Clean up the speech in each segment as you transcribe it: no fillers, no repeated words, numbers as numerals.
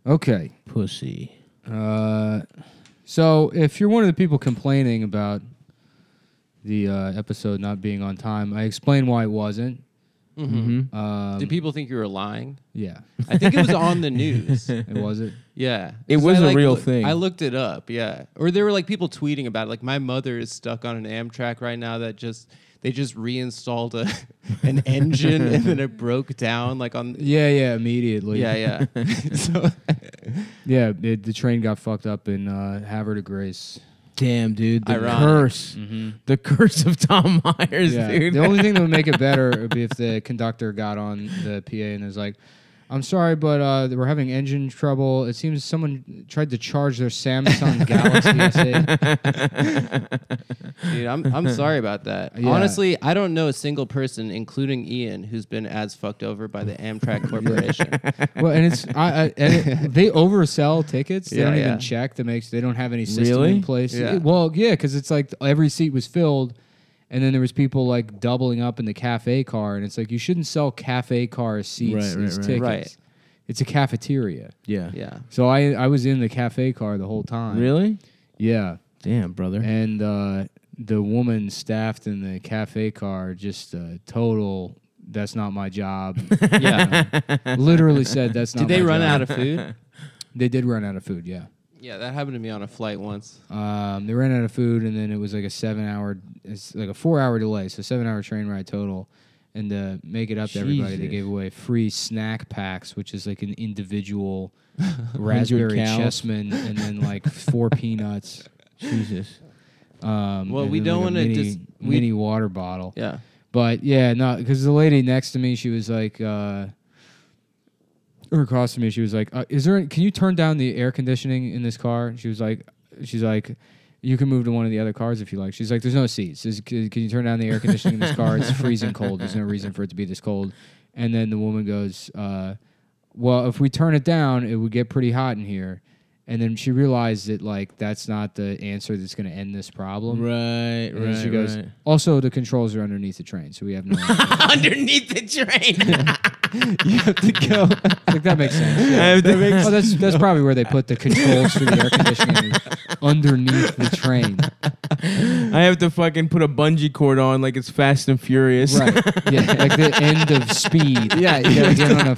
Okay. Pussy. So if you're one of the people complaining about the episode not being on time, I explained why it wasn't. Mm-hmm. Did people think you were lying? Yeah. I think it was on the news. It was it? Yeah. It 'Cause was I, a real thing. I looked it up, yeah. Or there were like people tweeting about it. Like my mother is stuck on an Amtrak right now that they just reinstalled an engine and then it broke down like on Yeah, immediately. Yeah. So Yeah, the train got fucked up in Havre de Grace. Damn, dude. The Ironic. curse. The curse of Tom Myers, Yeah. dude. The only thing that would make it better would be if the conductor got on the PA and was like, I'm sorry, but we're having engine trouble. It seems someone tried to charge their Samsung Galaxy S8. dude, I'm sorry about that. Yeah. Honestly, I don't know a single person, including Ian, who's been as fucked over by the Amtrak Corporation. Well, and it's they oversell tickets. They don't Yeah. even check to make. They don't have any system Really? in place. Yeah. Well, yeah, because it's like every seat was filled, and then there was people like doubling up in the cafe car, and it's like you shouldn't sell cafe car seats Right, as right. tickets. Right. It's a cafeteria. Yeah. Yeah. So I was in the cafe car the whole time. Really? Yeah. Damn, brother. And the woman staffed in the cafe car just total. That's not my job. Yeah. Literally said that's not. Did they my run job. out of food? They did run out of food. Yeah. Yeah, that happened to me on a flight once. They ran out of food, and then it was like a 7-hour. It's like a 4-hour delay, so 7-hour train ride total. And to make it up to everybody, they Jesus. gave away free snack packs, which is like an individual raspberry cows. chessman, and then like 4 peanuts. Jesus. Well, we don't wanna mini water bottle. Yeah. But yeah, no, because the lady next to me, she was like, or across from me, she was like, "Is there? Can you turn down the air conditioning in this car?" She's like, "You can move to one of the other cars if you like." She's like, "There's no seats. Can you turn down the air conditioning in this car? It's freezing cold. There's no reason for it to be this cold." And then the woman goes, "Well, if we turn it down, it would get pretty hot in here." And then she realized that like that's not the answer that's going to end this problem. Right, And then right. she goes, right. "Also, the controls are underneath the train, so we have no." Underneath the train. You have to go. Like that makes sense. I Yeah. have to- Oh, that's probably where they put the controls for the air conditioning is underneath the train. I have to fucking put a bungee cord on like it's Fast and Furious. Right. Yeah, like the end of Speed. Yeah, you gotta get on a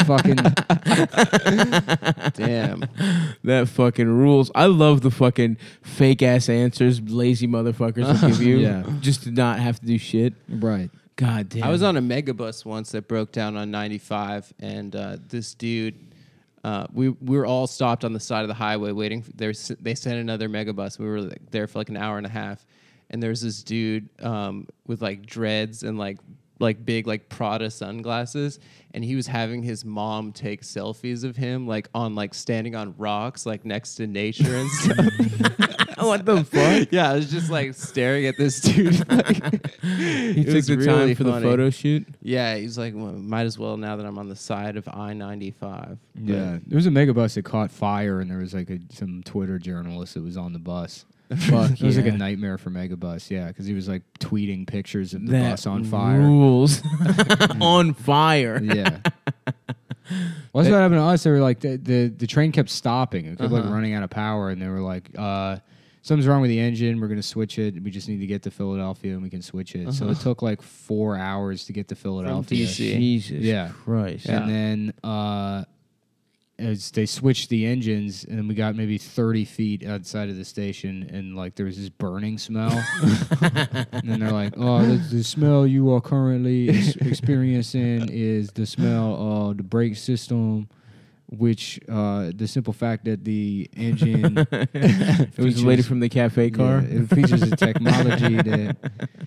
fucking. Damn. That fucking rules. I love the fucking fake ass answers lazy motherfuckers will give you. Yeah. Just to not have to do shit. Right. God damn. I was on a megabus once that broke down on 95, and this dude, we were all stopped on the side of the highway waiting. They sent another megabus. We were like, there for like an hour and a half, and there's this dude with like dreads and like big like Prada sunglasses, and he was having his mom take selfies of him like on like standing on rocks like next to nature and stuff. What the fuck? Yeah, I was just like staring at this dude. Like, He it took was the really time for funny. the photo shoot. Yeah, he's like, well, might as well now that I'm on the side of I-95. Yeah. There was a megabus that caught fire, and there was like some Twitter journalist that was on the bus. Fuck, it was like a yeah. nightmare for Megabus, yeah, because he was like tweeting pictures of the That bus on fire. rules. On fire. Yeah. Well, that's what happened to us. They were like the train kept stopping. It kept like running out of power, and they were like, "Something's wrong with the engine. We're gonna switch it. We just need to get to Philadelphia, and we can switch it." So it took like 4 hours to get to Philadelphia. DC. Jesus Yeah. Christ. Yeah. And then as they switched the engines, and then we got maybe 30 feet outside of the station, and like there was this burning smell. And then they're like, "Oh, the smell you are currently experiencing is the smell of the brake system." Which the simple fact that the engine It was the lady from the cafe car. it features a technology that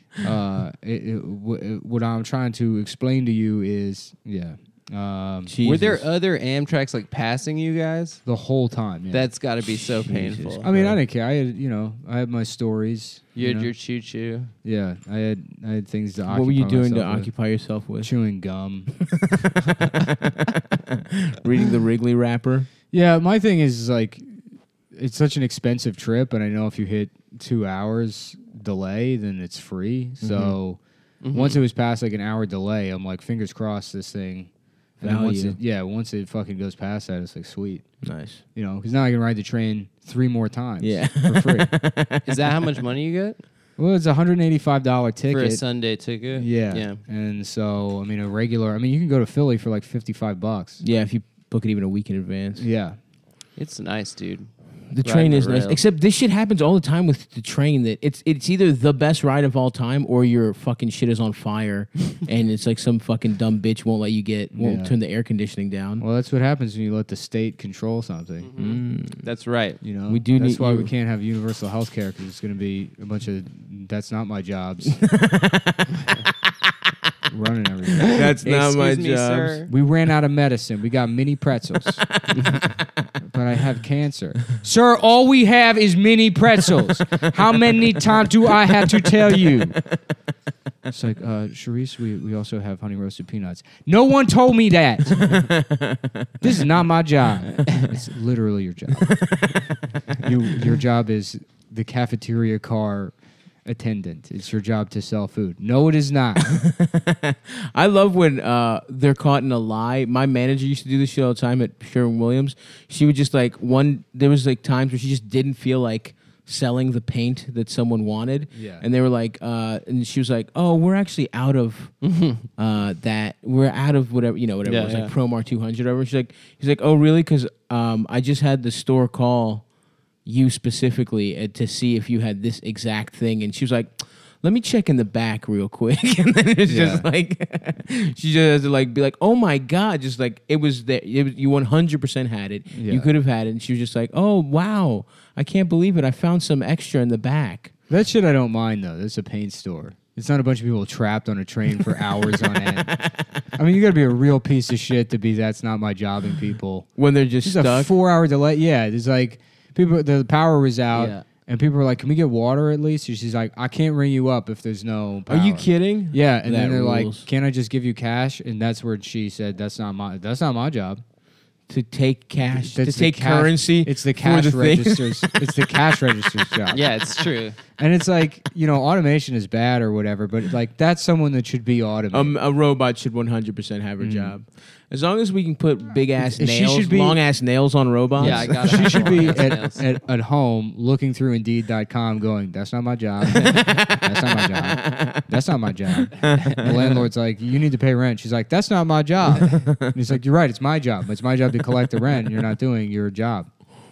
what I'm trying to explain to you is Jesus. Were there other Amtraks like passing you guys? the whole time. Yeah. That's got to be so Jesus painful. I mean, I didn't care. I had my stories. You had know? your choo-choo. Yeah, I had things to occupy What were you doing to myself with. occupy yourself with? Chewing gum. Reading the Wrigley wrapper. Yeah, my thing is like, it's such an expensive trip, and I know if you hit 2 hours delay, then it's free. So once it was past like an hour delay, I'm like, fingers crossed this thing And then Value. once it fucking goes past that, it's like sweet. Nice. You know, because now I can ride the train 3 more times. Yeah. For free. Is that how much money you get Well, it's a $185 ticket. for a Sunday ticket? Yeah. Yeah. And so, I mean, you can go to Philly for like $55. Yeah, if you book it even a week in advance. Yeah. It's nice, dude. The Riding train the is nice. rail. Except this shit happens all the time with the train. That it's either the best ride of all time or your fucking shit is on fire, and it's like some fucking dumb bitch won't Yeah. turn the air conditioning down. Well, that's what happens when you let the state control something. That's right. You know, We do That's need why you. we can't have universal health care because it's going to be a bunch of that's not my jobs running everything. That's not my Excuse me, job. sir. We ran out of medicine. We got mini pretzels, but I have cancer. Sir, all we have is mini pretzels. How many times do I have to tell you? It's like, Charisse, we also have honey roasted peanuts. No one told me that. This is not my job. It's literally your job. Your job is the cafeteria car attendant. It's your job to sell food. No, it is not. I love when they're caught in a lie. My manager used to do this shit all the time at Sherwin-Williams. She would just there was like times where she just didn't feel like selling the paint that someone wanted. Yeah. And they were like, and she was like, oh, we're actually out of that. We're out of whatever, whatever. Yeah, it was yeah. like Promar 200 or whatever. He's like, oh, really? Because I just had the store call you specifically to see if you had this exact thing. And she was like, let me check in the back real quick. And then it's just like, she just has to like be like, oh my God, just like it was there. You 100% had it. Yeah. You could have had it. And she was just like, oh, wow, I can't believe it. I found some extra in the back. That shit I don't mind, though. It's a paint store. It's not a bunch of people trapped on a train for hours on end. I mean, you got to be a real piece of shit to be that's not my jobbing people. When they're just It's a stuck. 4-hour delay. Yeah, it's like people. The power was out, Yeah. and people were like, "Can we get water at least?" And she's like, "I can't ring you up if there's no power." Are you kidding? Yeah, and That then they're rules. like, "Can I just give you cash?" And that's where she said, "That's not my job." To take cash, That's to the take cash- currency. It's the for cash the thing. registers. It's the cash register's job. Yeah, it's true. And it's like, automation is bad or whatever, but like that's someone that should be automated. A robot should 100% have her job. As long as we can put big ass She nails, should be- long ass nails on robots. Yeah, I got She should be Nails. at home looking through Indeed.com going, that's not my job. That's not my job. That's not my job. The landlord's like, you need to pay rent. She's like, that's not my job. And he's like, you're right, it's my job. It's my job to collect the rent and you're not doing your job.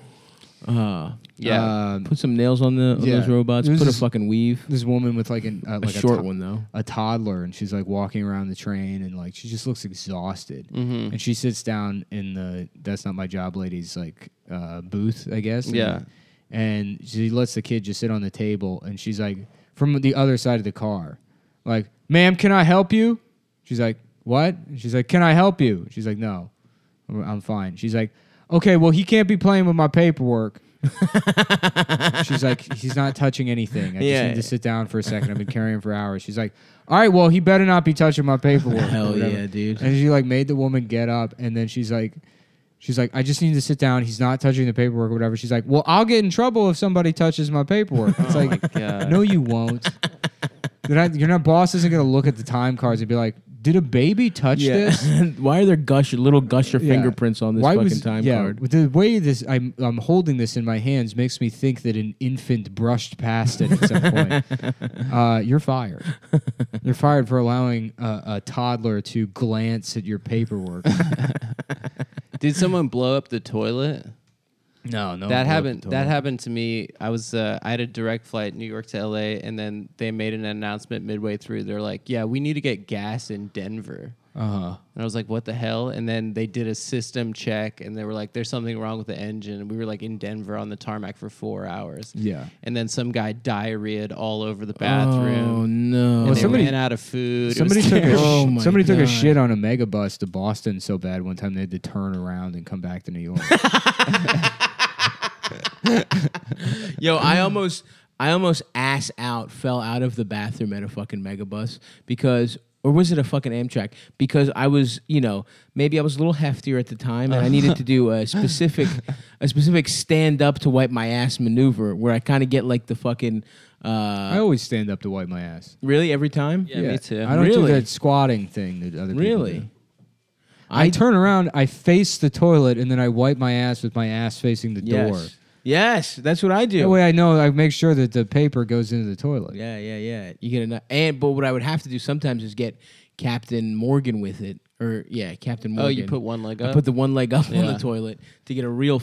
Yeah. Put some nails on those robots. There's Put a this- fucking weave. This woman with like A short one though. a toddler, and she's like walking around the train and like she just looks exhausted. Mm-hmm. And she sits down in the that's not my job lady's like booth, I guess. Yeah. And she lets the kid just sit on the table, and she's like from the other side of the car, like, "Ma'am, can I help you?" She's like, "What?" And she's like, "Can I help you?" She's like, "No, I'm fine." She's like, "Okay, well, he can't be playing with my paperwork." She's like, "He's not touching anything. I just Yeah. need to sit down for a second. I've been carrying him for hours." She's like, "All right, well, he better not be touching my paperwork." or Hell whatever. yeah, dude. And she like made the woman get up, and then she's like, "I just need to sit down. He's not touching the paperwork or whatever." She's like, "Well, I'll get in trouble if somebody touches my paperwork." It's like, God. no, you won't. Your boss isn't gonna look at the time cards and be like, "Did a baby touch this?" Why are there little gusher Yeah. fingerprints on this fucking time card? With the way I'm holding this in my hands makes me think that an infant brushed past it at some point. You're fired. You're fired for allowing a toddler to glance at your paperwork. Did someone blow up the toilet? No, That happened to me. I had a direct flight New York to LA, and then they made an announcement midway through. They're like, "Yeah, we need to get gas in Denver." Uh-huh. And I was like, "What the hell?" And then they did a system check, and they were like, "There's something wrong with the engine." And we were like in Denver on the tarmac for 4 hours. Yeah. And then some guy diarrheaed all over the Oh bathroom. no! And they somebody- ran out of food. It Somebody was took terrible. Oh my somebody took a God. shit on a megabus to Boston so bad one time they had to turn around and come back to New York. Yo, I almost ass out fell out of the bathroom at a fucking megabus because, or was it a fucking Amtrak? Because I was, maybe I was a little heftier at the time, and I needed to do a specific stand up to wipe my ass maneuver where I kind of get like the fucking. I always stand up to wipe my ass. Really every time? Yeah, me too. I don't do Really? that squatting thing that other people Really? do. I turn around, I face the toilet, and then I wipe my ass with my ass facing the door. Yes, that's what I do. That way I know I make sure that the paper goes into the toilet. Yeah. You get enough. But what I would have to do sometimes is get Captain Morgan with it. Captain Morgan. Oh, you put one leg up? I put the one leg up on Yeah. the toilet to get a real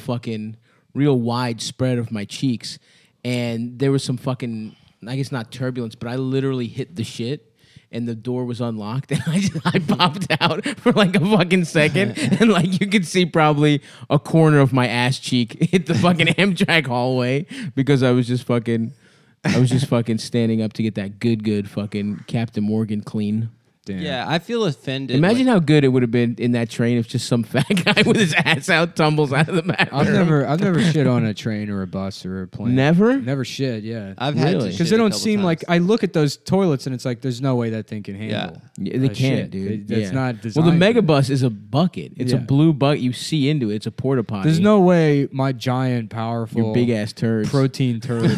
wide spread of my cheeks. And there was some fucking, I guess not turbulence, but I literally hit the shit. And the door was unlocked, and I popped out for like a fucking second, and like you could see probably a corner of my ass cheek hit the fucking Amtrak hallway because I was just fucking standing up to get that good fucking Captain Morgan clean. Damn. Yeah, I feel offended. Imagine how good it would have been in that train if just some fat guy with his ass out tumbles out of the bathroom. I've never shit on a train or a bus or a plane. Never shit. Yeah, I've had Really? to because shit they a don't couple seem like. times. I look at those toilets and it's like there's no way that thing can handle. Yeah, they can't, shit. dude. That's not Well, designed. the for that. megabus is a bucket. It's a Yeah. blue bucket. You see into it. It's a porta potty. There's no way my giant, powerful, your big ass turds. protein turds.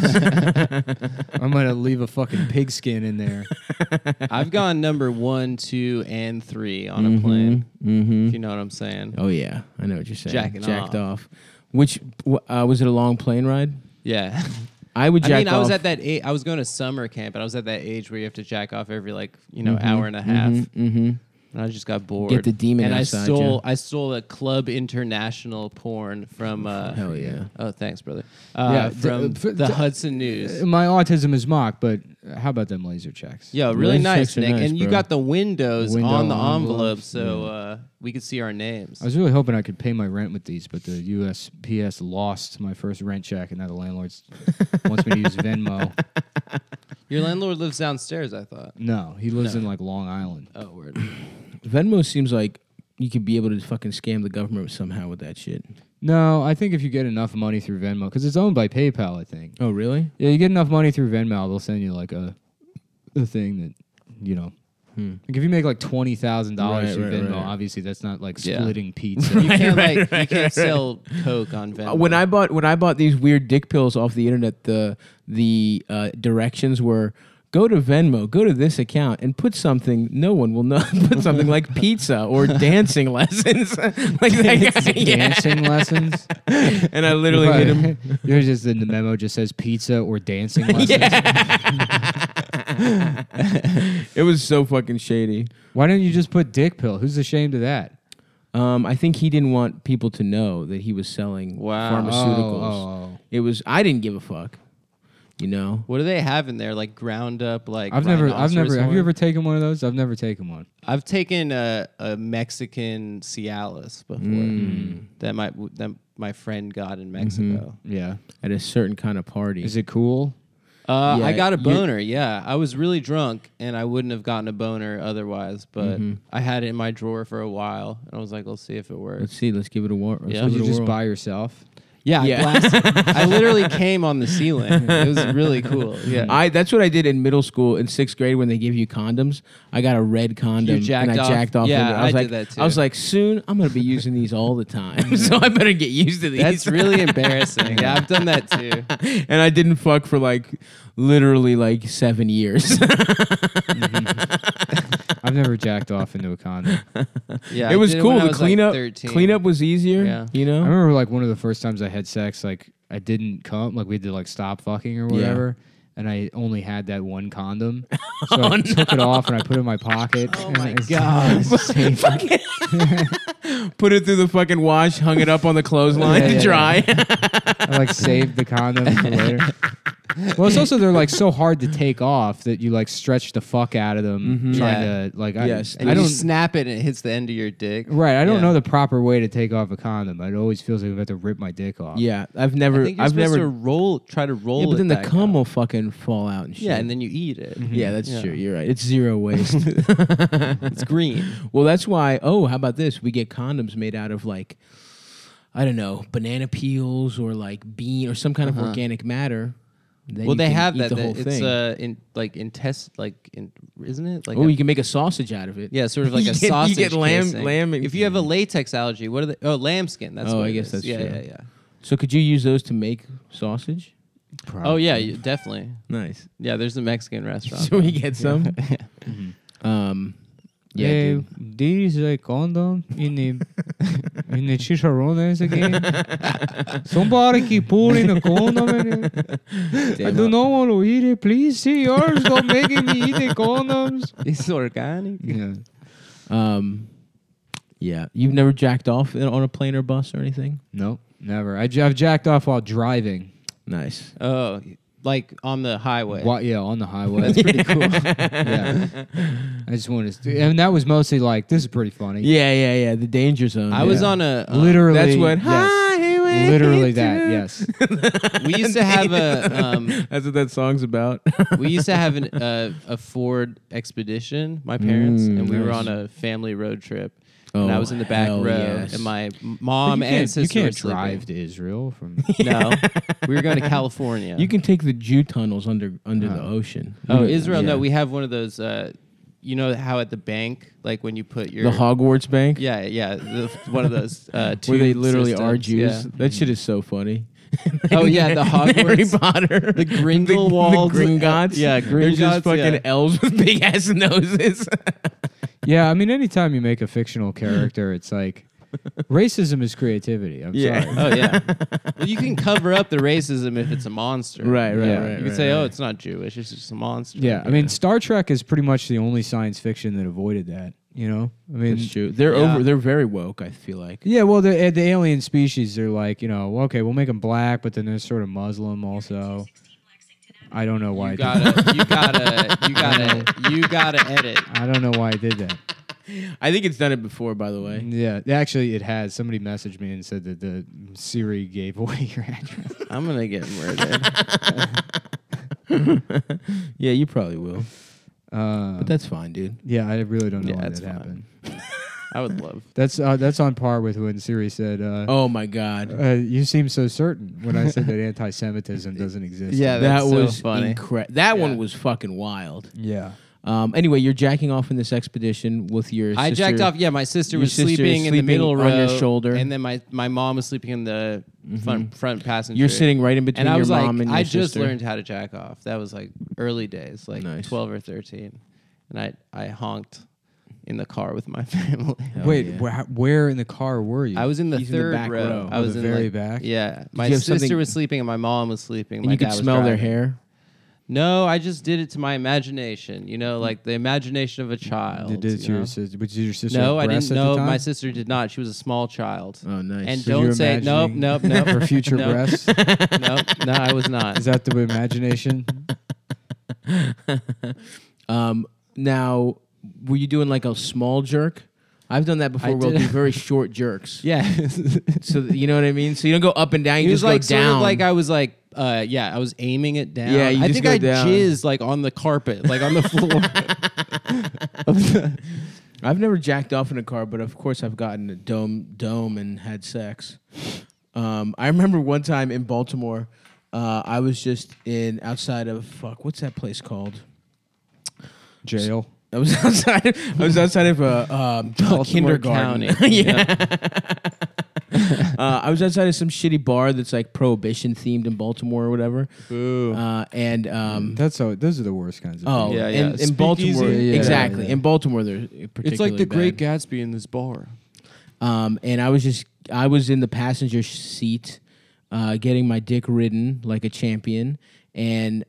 I'm gonna leave a fucking pigskin in there. I've gone number 1, 2, and 3 on a plane. Mm-hmm. If you know what I'm saying. Oh yeah, I know what you're saying. Jacking Jacked off. off. Which was it? A long plane ride? Yeah. I would jack I was off. at that age. I was going to summer camp, and I was at that age where you have to jack off every hour and a half. Mm-hmm. And I just got bored. Get the demon and outside I stole a Club International porn from. Hell yeah. Oh, thanks, brother. Yeah, from the Hudson News. My autism is mocked, but how about them laser checks? Yo, really Laser nice, checks are Nick. nice, And you bro. got the windows Window on the envelopes, envelope, so we could see our names. I was really hoping I could pay my rent with these, but the USPS lost my first rent check, and now the landlord wants me to use Venmo. Your landlord lives downstairs, I thought. No, he lives No. in like Long Island. Oh, word. Venmo seems like you could be able to fucking scam the government somehow with that shit. No, I think if you get enough money through Venmo, because it's owned by PayPal, I think. Oh really? Yeah, you get enough money through Venmo, they'll send you like a thing that, you know. Like if you make like $20,000 Right, through right, Venmo, right. obviously that's not like Yeah. splitting pizza. You can't Right, you can't sell Coke on Venmo. When I bought these weird dick pills off the internet, the directions were go to Venmo, go to this account, and put something no one will know. Put something like pizza or dancing lessons, like that guy. Yeah. Dancing lessons. And I literally hit him. You're just in the memo just says pizza or dancing lessons. It was so fucking shady. Why don't you just put dick pill? Who's ashamed of that? I think he didn't want people to know that he was selling Wow. pharmaceuticals. Oh. It was. I didn't give a fuck. You know. What do they have in there? Like ground up, like I've never. rhinoceros Have you horn? ever taken one of those? I've never taken one. I've taken a Mexican Cialis before that my friend got in Mexico. Yeah. At a certain kind of party. Is it cool? I got a you- boner. Yeah, I was really drunk, and I wouldn't have gotten a boner otherwise. But I had it in my drawer for a while, and I was like, "Let's see if it works." Let's see. Let's give it a whirl. Yeah. Did you just by yourself? Yeah, Yeah. I blasted. I literally came on the ceiling. It was really cool. Yeah, That's what I did in middle school in 6th grade when they give you condoms. I got a red condom jacked and I off? jacked off. Yeah, of it. I was did like, that too. I was like, soon I'm gonna be using these all the time, so I better get used to these. that's really embarrassing. Yeah, I've done that too. And I didn't fuck for like literally like 7 years. I've never jacked off into a condom. Yeah, It I was did cool. when I The was, like, cleanup 13. cleanup was easier. Yeah. You I know. remember like one of the first times I had sex, like I didn't come, like we had to like stop fucking or whatever. And I only had that one condom, so I took it off and I put it in my pocket. Oh my God. Put it through the fucking wash, hung it up on the clothesline Yeah, to yeah, dry. I like saved the condom for later. Well, it's also they're like so hard to take off that you like stretch the fuck out of them trying to like. Yes. And I you don't. snap it and it hits the end of your dick. Right, I don't Yeah. know the proper way to take off a condom. It always feels like I'm about to rip my dick off. Yeah, I think you're supposed to try to roll Yeah, but it then the back cum up. will fucking fall out and shit. Yeah, and then you eat it. Yeah, that's Yeah. true. You're right. It's zero waste. It's green. Well, that's why. Oh, how about this? We get condoms made out of like, I don't know, banana peels or like bean or some kind of organic matter. Then Well, you they can have eat that. The whole thing. Isn't it? Like Oh, you can make a sausage out of it. yeah, sort of like You a get- you sausage. get lamb- casing. lamb and- If you have a latex allergy, what are they? Oh, lambskin. That's Oh, what I it guess is. that's yeah, true. yeah, yeah. So could you use those to make sausage? Oh yeah, definitely. Nice. Yeah, there's a Mexican restaurant. Should we get some? Yeah, dude. These condom in the chicharrones again. Somebody keep pulling a condom in it. I do not want to eat it. Please see yours. Don't making me eat the condoms. It's organic. Yeah. Yeah. You've never jacked off on a plane or bus or anything? Nope, never. I've jacked off while driving. Nice. Oh, like on the highway. Yeah, on the highway. That's pretty cool. Yeah. I just wanted to, and that was mostly like, this is pretty funny. Yeah. The danger zone. I was Yeah. on a Literally. That's what. Yes. Highway Literally to- that. Yes. We used to have a That's what that song's about. we used to have a Ford Expedition. My parents and we were nice. on a family road trip. And I was in the back hell row, yes. and my mom you and can't, sister you can't were sleeping. drive to Israel from. No, we were going to California. You can take the Jew tunnels under the ocean. Oh, Israel? Yeah. No, we have one of those. You know how at the bank, like when you put your The Hogwarts Bank, yeah, one of those. where they literally are systems, Jews. That shit is so funny. Oh yeah, the Harry Hogwarts, Potter, the Grindelwald, the Gringotts. Yeah, They're just Gringotts, fucking yeah. elves with big ass noses. Yeah, I mean, anytime you make a fictional character, it's like racism is creativity. I'm Yeah. sorry. Oh yeah. Well, you can cover up the racism if it's a monster. Right, Yeah. You can say, "Oh, it's not Jewish; it's just a monster." Yeah, I mean, Star Trek is pretty much the only science fiction that avoided that. You know, I mean, That's true. They're Yeah. They're very woke. I feel like. yeah. Well, the alien species, they're like, you know, okay, we'll make them black, but then they're sort of Muslim also. I don't know why. you gotta edit. I don't know why I did that. I think it's done it before, by the way. Yeah, actually, it has. Somebody messaged me and said that the Siri gave away your address. I'm gonna get murdered. Yeah, you probably will. But that's fine, dude. Yeah, I really don't know Yeah, why that's that happened. I would love. That's on par with when Siri said, Oh my god. "You seem so certain." When I said that anti-Semitism doesn't exist. Yeah, That that's so was funny. incredible. That Yeah. one was fucking wild. yeah. Anyway, you're jacking off in this expedition with your I sister. jacked off. Yeah, my sister your was sister is sleeping in the sleeping middle row on your shoulder. and then my mom was sleeping in the front passenger. You're sitting right in between and I your was like, mom and your I sister. just learned how to jack off. That was like early days, like Nice. 12 or 13, and I honked in the car with my family. Hell Wait, yeah. where in the car were you? I was in the He's in the third back row. I Oh, was the in very like, back? Yeah, my you have sister something- was sleeping and my mom was sleeping. And my you could dad was smell their driving. hair. No, I just did it to my imagination. You know, like the imagination of a child. Did you know? your sister? Did your sister? No, have I breasts didn't. at the No, time? my sister did not. She was a small child. Oh, nice. And So you were don't say nope, imagining nope, nope. her future Nope. breasts. No, I was not. Is that the imagination? Now, were you doing like a small jerk? I've done that before. I We'll did. do very short jerks. Yeah. So you know what I mean. So you don't go up and down. You He just was like go sort down. of like I was like I was aiming it down. Yeah, you I just think go I down. jizzed like on the carpet, like on the floor. I've never jacked off in a car, but of course I've gotten a dome and had sex. I remember one time in Baltimore, I was just outside of what's that place called? Jail. I was outside. I was outside of a Baltimore kindergarten. County. Yeah. I was outside of some shitty bar that's like prohibition themed in Baltimore or whatever. Boo. And Those are the worst kinds of. oh, Yeah, yeah. in Baltimore, Speakeasy. Yeah, exactly. yeah. In Baltimore, they're particularly It's like the Great bad. Gatsby in this bar. And I was in the passenger seat, getting my dick ridden like a champion, and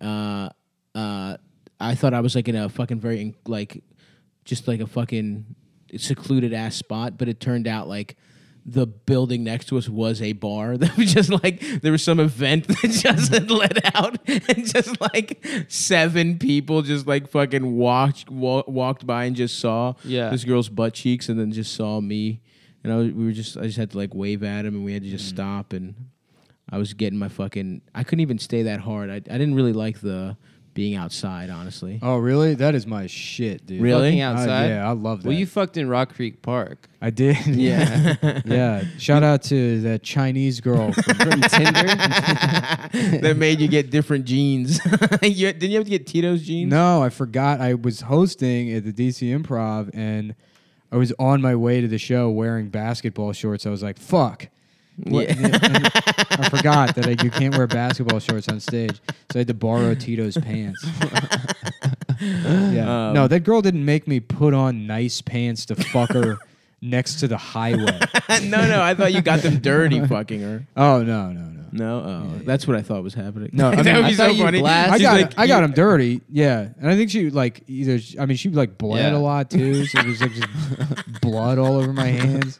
I thought I was like in a fucking very just like a fucking secluded ass spot, but it turned out like the building next to us was a bar that was just like there was some event that just had let out, and just like 7 people just like fucking walked by and just saw this girl's butt cheeks, and then just saw me, and I just had to like wave at him, and we had to just stop, and I was getting my fucking I couldn't even stay that hard. I didn't really like the being outside, honestly. Oh, really? That is my shit, dude. Really? Fucking outside? Yeah, I love that. Well, you fucked in Rock Creek Park. I did. Yeah. Yeah. Shout out to that Chinese girl. From Tinder? That made you get different jeans. Didn't you have to get Tito's jeans? No, I forgot. I was hosting at the DC Improv, and I was on my way to the show wearing basketball shorts. I was like, "Fuck." What? Yeah. I forgot that you can't wear basketball shorts on stage, so I had to borrow Tito's pants. Yeah. No, that girl didn't make me put on nice pants to fuck her next to the highway. No, I thought you got them dirty fucking her. Oh no. No, that's what I thought was happening. No, I that mean, would I be so thought you funny. blasted- I She's got like, I got him dirty. Yeah, and I think she like either. I mean, she like bled Yeah. a lot too. So it was like just blood all over my hands.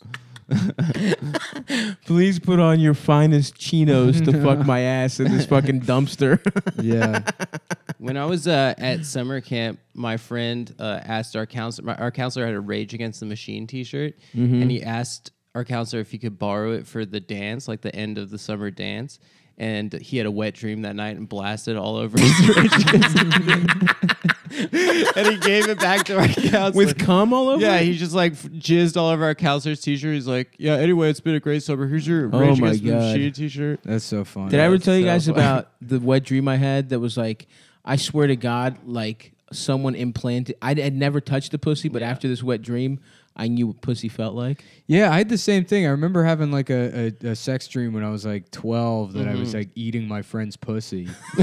Please put on your finest chinos to fuck my ass in this fucking dumpster. Yeah. When I was at summer camp, my friend asked our counselor. Our counselor had a Rage Against the Machine T-shirt, and he asked our counselor if he could borrow it for the dance, like the end of the summer dance. And he had a wet dream that night and blasted all over his Rage Against the Machine. And he gave it back to our counselor. With cum all over? Yeah, it? he just like jizzed all over our counselor's T-shirt. He's like, yeah, anyway, it's been a great summer. Here's your Oh Rage my Against the God. Machine T-shirt. That's so funny. Did I ever that's tell you so guys funny. about the wet dream I had that was like, I swear to God, like someone implanted, I had never touched a pussy, but after this wet dream, I knew what pussy felt like. Yeah, I had the same thing. I remember having like a sex dream when I was like 12 that I was like eating my friend's pussy.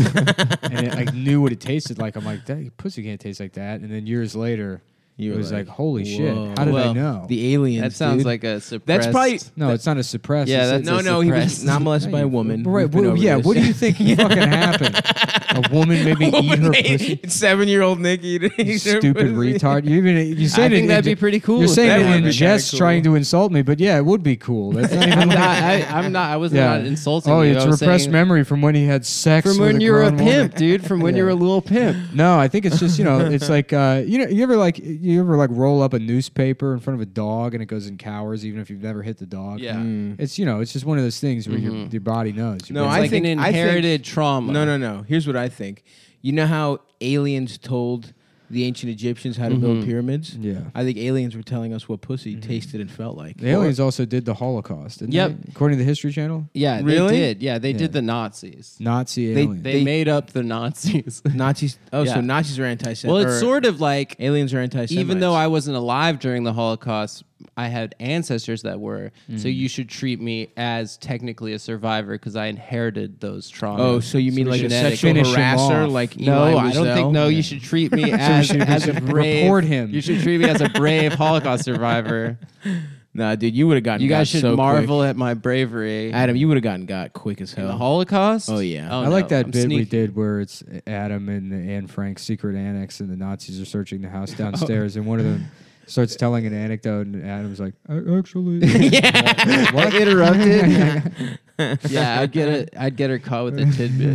And I knew what it tasted like. I'm like, that pussy can't taste like that. And then years later, You it were was like, like, holy shit. whoa. How did I Well, know? The aliens. That sounds dude. like a suppressed. That's probably No, it's not a suppressed. Yeah, it's- that's no. He was suppressed. not molested by a woman. Right. We've been Well, over yeah. this. What do you think fucking happened? A woman made me eat her pussy. 7-year-old Nick eating You her stupid pussy. retard. You I said think it. that'd be pretty cool. You're saying That it would in be jest, kinda trying cool. to insult me, but yeah, it would be cool. That's not even. I'm not. I was Yeah. not insulting Oh, you. it's I was repressed saying memory from when he had sex. from with when you were a grown woman. pimp, dude. From when you were a little pimp. No, I think it's just it's like you ever roll up a newspaper in front of a dog and it goes and cowers even if you've never hit the dog. Yeah. It's it's just one of those things where your body knows. Your No, It's brain- I like think- an I think- inherited trauma. No. Here's what I think. You know how aliens told the ancient Egyptians how to build pyramids? Yeah. I think aliens were telling us what pussy tasted and felt like. The aliens also did the Holocaust, didn't Yep. they? According to the History Channel. Yeah, Really? they did. Yeah, they Yeah. did the Nazis. Nazi They- aliens. They made up the Nazis. Nazis. Oh, so Yeah. Nazis are anti-Semitic. Well, it's sort of like aliens are anti-Semitic. even though I wasn't alive during the Holocaust, I had ancestors that were. So you should treat me as technically a survivor because I inherited those traumas. Oh, so you mean like a genetic- sexual Finish him harasser off. like No, Eli I don't think. Wiesel? No, you should treat me as we as a should brave. report him. You should treat me as a brave Holocaust survivor. Nah, dude, you would have gotten. You guys got should so marvel at my bravery. quick. Adam, you would have gotten got quick as In the hell. Holocaust. Oh, yeah. I like that I'm bit we sneaky. did where it's Adam and Anne Frank's secret annex, and the Nazis are searching the house downstairs, and one of them starts telling an anecdote, and Adam's like, "Actually, What interrupted? Yeah, I'd get her caught with a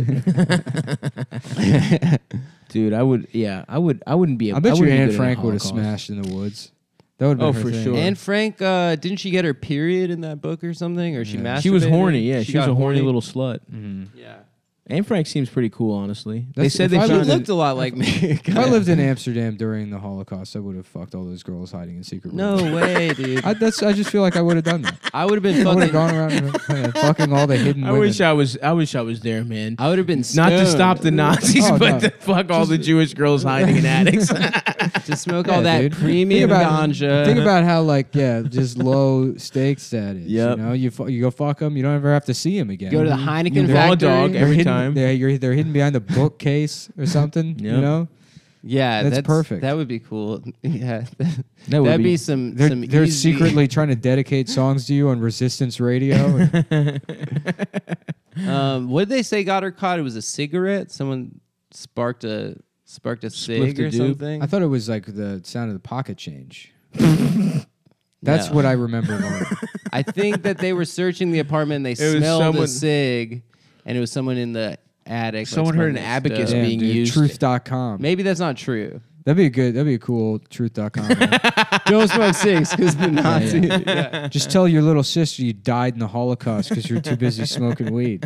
tidbit. Dude, I would. Yeah, I would. I wouldn't be. I bet you wouldn't be Anne good in a Frank would have Holocaust. smashed in the woods. That would Oh, have been her for thing. sure. Anne Frank, didn't she get her period in that book or something? Or she Yeah. masturbated? She was horny. Yeah, she was got a horny little slut. Mhm. Yeah. Anne Frank seems pretty cool, honestly. They That's- said if they I She found looked a lot like me. If I lived in Amsterdam during the Holocaust, I would have fucked all those girls hiding in secret No rooms. way, dude. I just feel like I would have done that. I would have been I would have fucking. gone around and, fucking all the hidden I women. wish I was there, man. I would have been Not to stoned. stop the Nazis, Oh, but no. to fuck all the Jewish girls hiding in attics. to smoke Yeah, all that dude. premium ganja. Think about how just low stakes that is. Yep. You know, you go fuck them, you don't ever have to see them again. Go to the Heineken You raw factory. dog They're every hidden, time. They're hidden behind the bookcase or something. You Yep. know, Yeah, That's perfect. That would be cool. Yeah, That would that'd be- be some. they're easy- secretly trying to dedicate songs to you on Resistance Radio. What did they say got her caught? It was a cigarette. Someone sparked a cig a or doob. something. I thought it was like the sound of the pocket change. That's No. what I remember. learning. I think that they were searching the apartment and they was smelled someone- a cig, and it was someone in the attic. like, Someone heard an smoking abacus dope. Damn, being dude, used. Truth.com. Maybe that's not true. That'd be a cool Truth.com. Don't smoke cigs because the Nazis. Yeah. Just tell your little sister you died in the Holocaust because you're too busy smoking weed.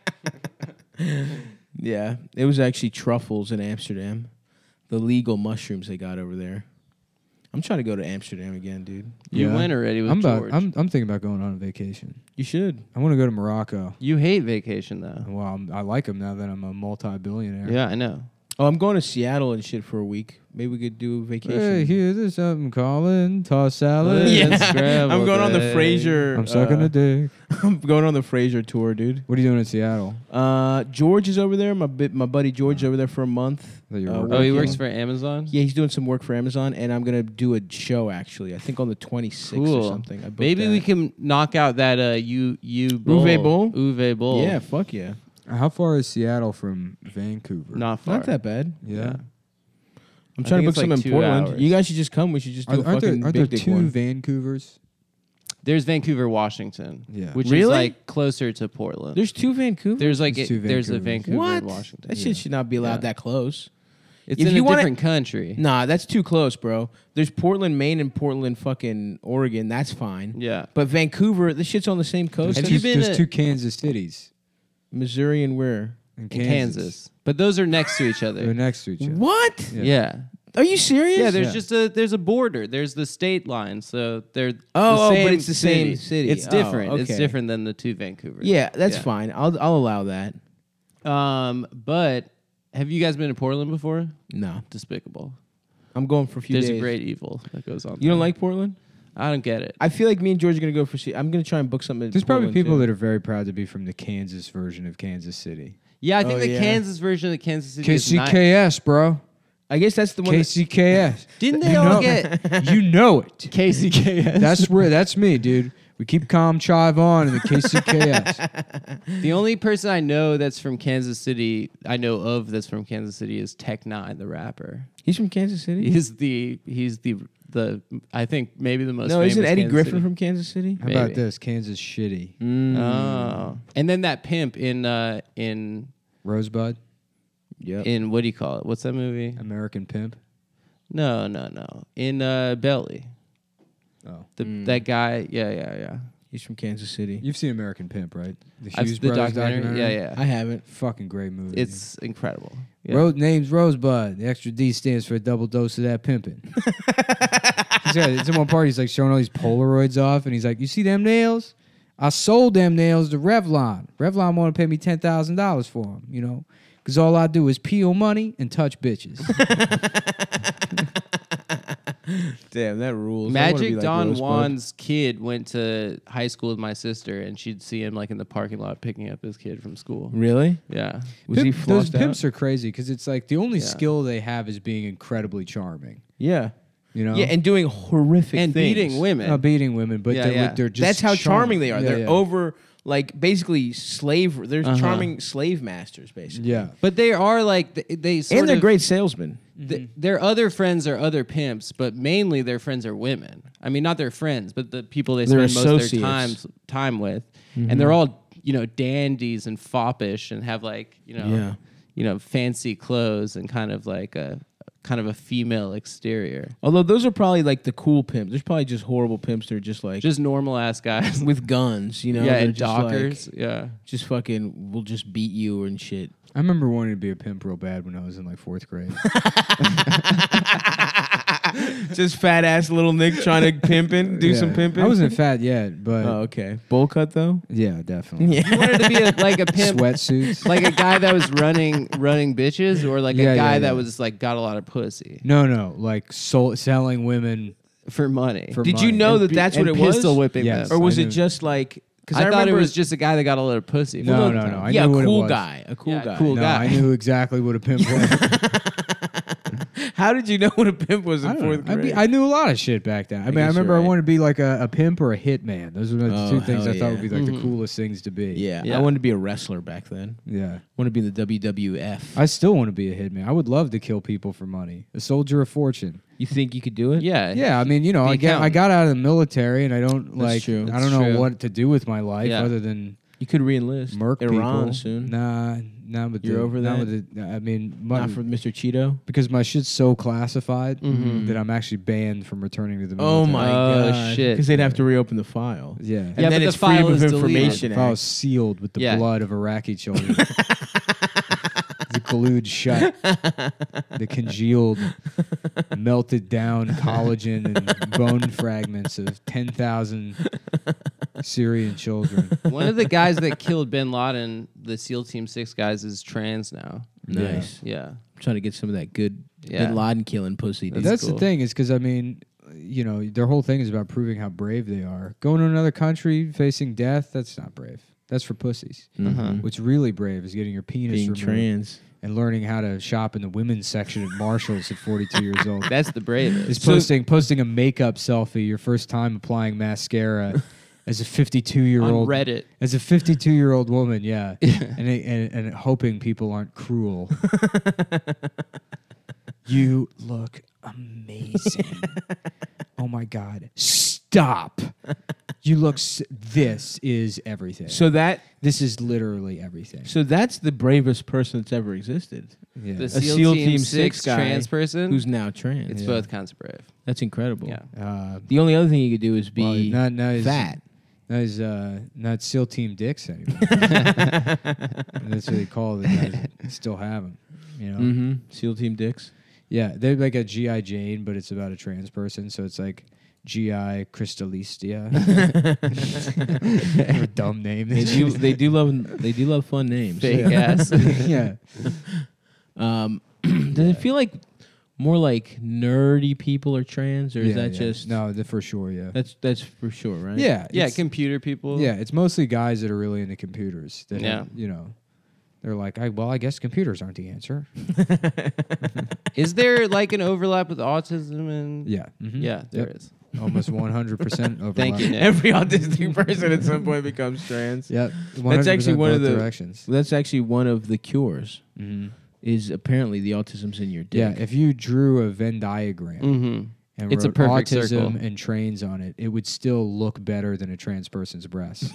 Yeah, it was actually truffles in Amsterdam, the legal mushrooms they got over there. I'm trying to go to Amsterdam again, dude. You Yeah. went already with I'm George. I'm thinking about going on a vacation. You should. I want to go to Morocco. You hate vacation though. Well, I like them now that I'm a multi-billionaire. Yeah, I know. Oh, I'm going to Seattle and shit for a week. Maybe we could do a vacation. Hey, here's something calling. Toss salad. Yeah. Scrambled I'm going on the egg. Frasier. I'm sucking a dick. I'm going on the Frasier tour, dude. What are you doing in Seattle? George is over there. My buddy George is over there for a month. That you're Oh, working. he works for Amazon? Yeah, he's doing some work for Amazon, and I'm gonna do a show actually. I think on the 26th or Cool. something. I booked Maybe we that. can knock out that Uwe Boll? Uwe Boll. Yeah, fuck yeah. How far is Seattle from Vancouver? Not far. Not that bad. Yeah. I'm I trying to think book it's some like in 2 Portland. hours. You guys should just come. We should just do a Aren't fucking there big dick two one. Vancouvers? There's Vancouver, Washington. Yeah. Which is Really? like closer to Portland. There's 2 Vancouver. There's like There's 2 there's a Vancouvers. Vancouver What? in Washington. That shit should not be allowed Yeah. that close. It's if in you a wanna- different country. Nah, that's too close, bro. There's Portland, Maine, and Portland, fucking Oregon. That's fine. Yeah. But Vancouver, this shit's on the same coast. Have There's you two- been There's to- 2 Kansas cities Missouri and where? in In Kansas. But those are next to each They're other. next to each other. What? Yeah. Are you serious? Yeah, there's Yeah. just there's a border. There's the state line, so they're Oh, the but same it's the same city. It's Oh, different. It's okay. different than the 2 Vancouvers. Yeah, that's Yeah. fine. I'll allow that. But have you guys been to Portland before? No, Despicable. I'm going for a few There's days. a great evil that goes on. You don't there. like Portland? I don't get it. I feel like me and George are gonna go for. I'm gonna try and book something. in There's probably Portland, people too. that are very proud to be from the Kansas version of Kansas City. Yeah, I think Oh, the yeah. Kansas version of Kansas City is not. KCKS, bro. I guess that's the one. that- KCKS. Didn't they You all know- get You know it. KCKS? That's me, dude. We keep calm chive on in the KCKS. The only person I know that's from Kansas City, I know of that's from Kansas City is Tech Nine, the rapper. He's from Kansas City. He's the I think maybe the most. No, famous isn't Eddie Kansas Griffin City. from Kansas City? How about Maybe. this? Kansas shitty. Oh, and then that pimp in Rosebud, Yep. in what do you call it? What's that movie? American Pimp. No. In Belly. Oh, That guy. Yeah. He's from Kansas City. you've seen American Pimp, right? The I've- Hughes the Brothers documentary. Yeah. I haven't. Fucking great movie. It's incredible. Yeah. Name's Rosebud. The extra D stands for a double dose of that pimping. It's in one part. He's like showing all these Polaroids off, and he's like, "You see them nails? I sold them nails to Revlon. Revlon want to pay me $10,000 for them. You know, because all I do is peel money and touch bitches." Damn, that rules. I wanna be Magic like Don Rosebud. Juan's kid went to high school with my sister, and she'd see him like in the parking lot picking up his kid from school. Really? Yeah. Was he Those flossed out? pimps are crazy because it's like the only Yeah. skill they have is being incredibly charming. Yeah. You know, Yeah, and doing horrific And things. beating women. beating women, but Yeah, yeah. they're just That's how charming they are. Yeah, They're yeah. over, like, basically slave. They're Uh-huh. charming slave masters, basically. Yeah. But they are like they sort And they're of great salesmen. Their other friends are other pimps, but mainly their friends are women. I mean, not their friends, but the people they They're spend most of their associates. time with, and they're all dandies and foppish and have like fancy clothes and kind of a female exterior. Although those are probably like the cool pimps. There's probably just horrible pimps that are just like Just normal ass guys. with guns, you know? Yeah, They're and just like- dockers. Yeah. just fucking will just beat you and shit. I remember wanting to be a pimp real bad when I was in like 4th grade. Just fat ass little Nick trying to pimping, do Yeah. some pimping. I wasn't fat yet, but Oh, okay. Bowl cut though. yeah, definitely. You wanted to be like a pimp, Sweatsuits. like a guy that was running bitches, or like Yeah, a guy yeah, that yeah. was like got a lot of pussy No, like selling women for money. for Did you money. know And that that's and what it was? pistol whipping Yes. them. Or was I it knew. just like? Because I, thought it remember was just a guy that got a lot of pussy. for a No, long no, time. no. I yeah, knew a what it cool was. guy, a cool Yeah, guy. cool No, guy. I knew exactly what a pimp was. How did you know what a pimp was I in don't know. 4th grade? I knew a lot of shit back then. I mean, I guess remember you're I right. wanted to be like a pimp or a hitman. Those were the Oh, two things hell I thought would yeah. be like the coolest things to be. yeah, Yeah. I wanted to be a wrestler back then. Yeah. I wanted to be in the WWF. I still want to be a hitman. I would love to kill people for money. A soldier of fortune. You think you could do it? Yeah. Yeah, I mean, Be I accountant. got out of the military and I don't That's true. I don't That's know true. what to do with my life Yeah. other than You could re-enlist. murk Iran people. soon. Nah, not with You're the, over not that? with the, I mean, Not for Mr. Cheeto. because my shit's so classified Mhm. that I'm actually banned from returning to the military. Oh my Oh, god! shit. Because they'd have to reopen the file. Yeah. And Yeah, then but it's the file Freedom is of deleted. Information If I Act. was sealed with the Yeah. blood of Iraqi children. The glued shut, the congealed, melted down collagen and bone fragments of 10,000 Syrian children. One of the guys that killed Bin Laden, the SEAL Team 6 guys, is trans now. Nice. Yeah. I'm trying to get some of that good Yeah. Bin Laden killing pussy, dude. That's cool. the thing is because, I mean, you know, their whole thing is about proving how brave they are. Going to another country, facing death, that's not brave. That's for pussies. Mhm. What's really brave is getting your penis Being removed trans. and learning how to shop in the women's section at Marshall's at 42 years old. That's the bravest. Is posting a makeup selfie your first time applying mascara as a 52-year-old On Reddit. As a 52-year-old woman, yeah, and hoping people aren't cruel. You look amazing. Oh my God! Stop. You look. This is everything. So This is literally everything. that's the bravest person that's ever existed. Yeah. The A SEAL, SEAL Team Team 6 6 guy trans person. Who's now trans. It's Yeah. both kinds of brave. That's incredible. Yeah. The only other thing you could do is be well, not his, fat. Not his, not SEAL Team Dicks anymore. That's what they call the guys that still have them. You know. Mm-hmm. SEAL Team Dicks. Yeah, they're like a G.I. Jane, but it's about a trans person, so it's like G.I. Crystalistia. What a dumb name. They do love fun names. Fake ass. Yeah. Does it feel like more like nerdy people are trans, or is that yeah. just No, for sure, yeah. That's for sure, right? Yeah. Yeah, it's- computer people. yeah, it's mostly guys that are really into computers. That Yeah. you know, they're like, I guess computers aren't the answer. Is there like an overlap with autism and Yeah. Mhm. Yeah, there Yep. is. Almost 100% overlap. Thank you, Nick. Every autistic person at some point becomes trans. Yep. That's actually 100% one of both the directions. That's actually one of the cures. Mm-hmm. Is apparently the autism's in your dick. Yeah, if you drew a Venn diagram Mm-hmm. and It's a wrote perfect autism circle. and trains on it, it would still look better than a trans person's breasts.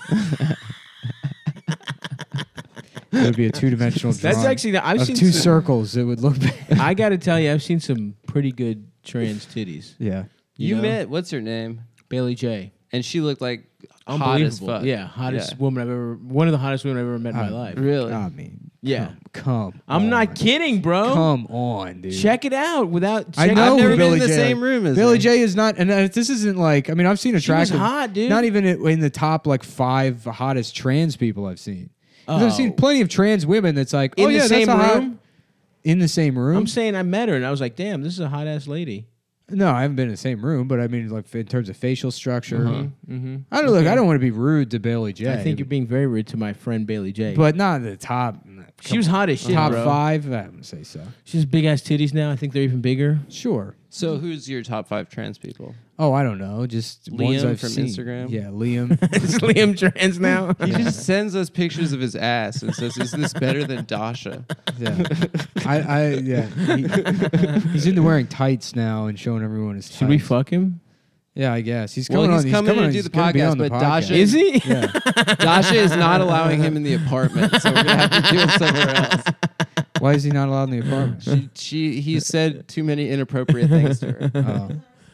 It would be a two-dimensional drawing. That's actually I've of seen two some, circles. It would look better. I got to tell you, I've seen some pretty good trans titties. Yeah. You know? met what's her name? Bailey J. And she looked like hot as Unbelievable. fuck. Yeah, hottest Yeah. woman I've ever. One of the hottest women I've ever met in my life. Really? I mean, Yeah. come I'm on. not kidding, bro. Come on, dude. Check it out without. I check- know I've never Billy been in the J. same room as Billy her. J is not, and this isn't like. I mean, I've seen She was attractive. hot, dude. Not even in the top like 5 hottest trans people I've seen. 'Cause I've seen Oh. plenty of trans women that's like, in oh the yeah, same that's a hot- room. in the same room. I'm saying I met her and I was like, damn, this is a hot ass lady. No, I haven't been in the same room, but I mean, like in terms of facial structure. Mm-hmm. I don't look. I don't want to be rude to Bailey J. I think you're being very rude to my friend Bailey J. but not in the top. she was hot as shit, top bro. 5. I wouldn't say so. She has big ass titties now. I think they're even bigger. Sure. So who's your top 5 trans people? Oh, I don't know. Just ones Liam I've from seen. Instagram? Yeah, Liam. Is Liam trans now? He just sends us pictures of his ass and says, "Is this better than Dasha?" Yeah, he's into wearing tights now and showing everyone his. Should we tights. fuck him? Yeah, I guess he's Well, coming he's on. coming he's to on, do he's the gonna be podcast, on the but Dasha- Is he? Yeah. Dasha is not allowing him in the apartment, so we're gonna have to do it somewhere else. Why is he not allowed in the apartment? He said too many inappropriate things to her. Oh.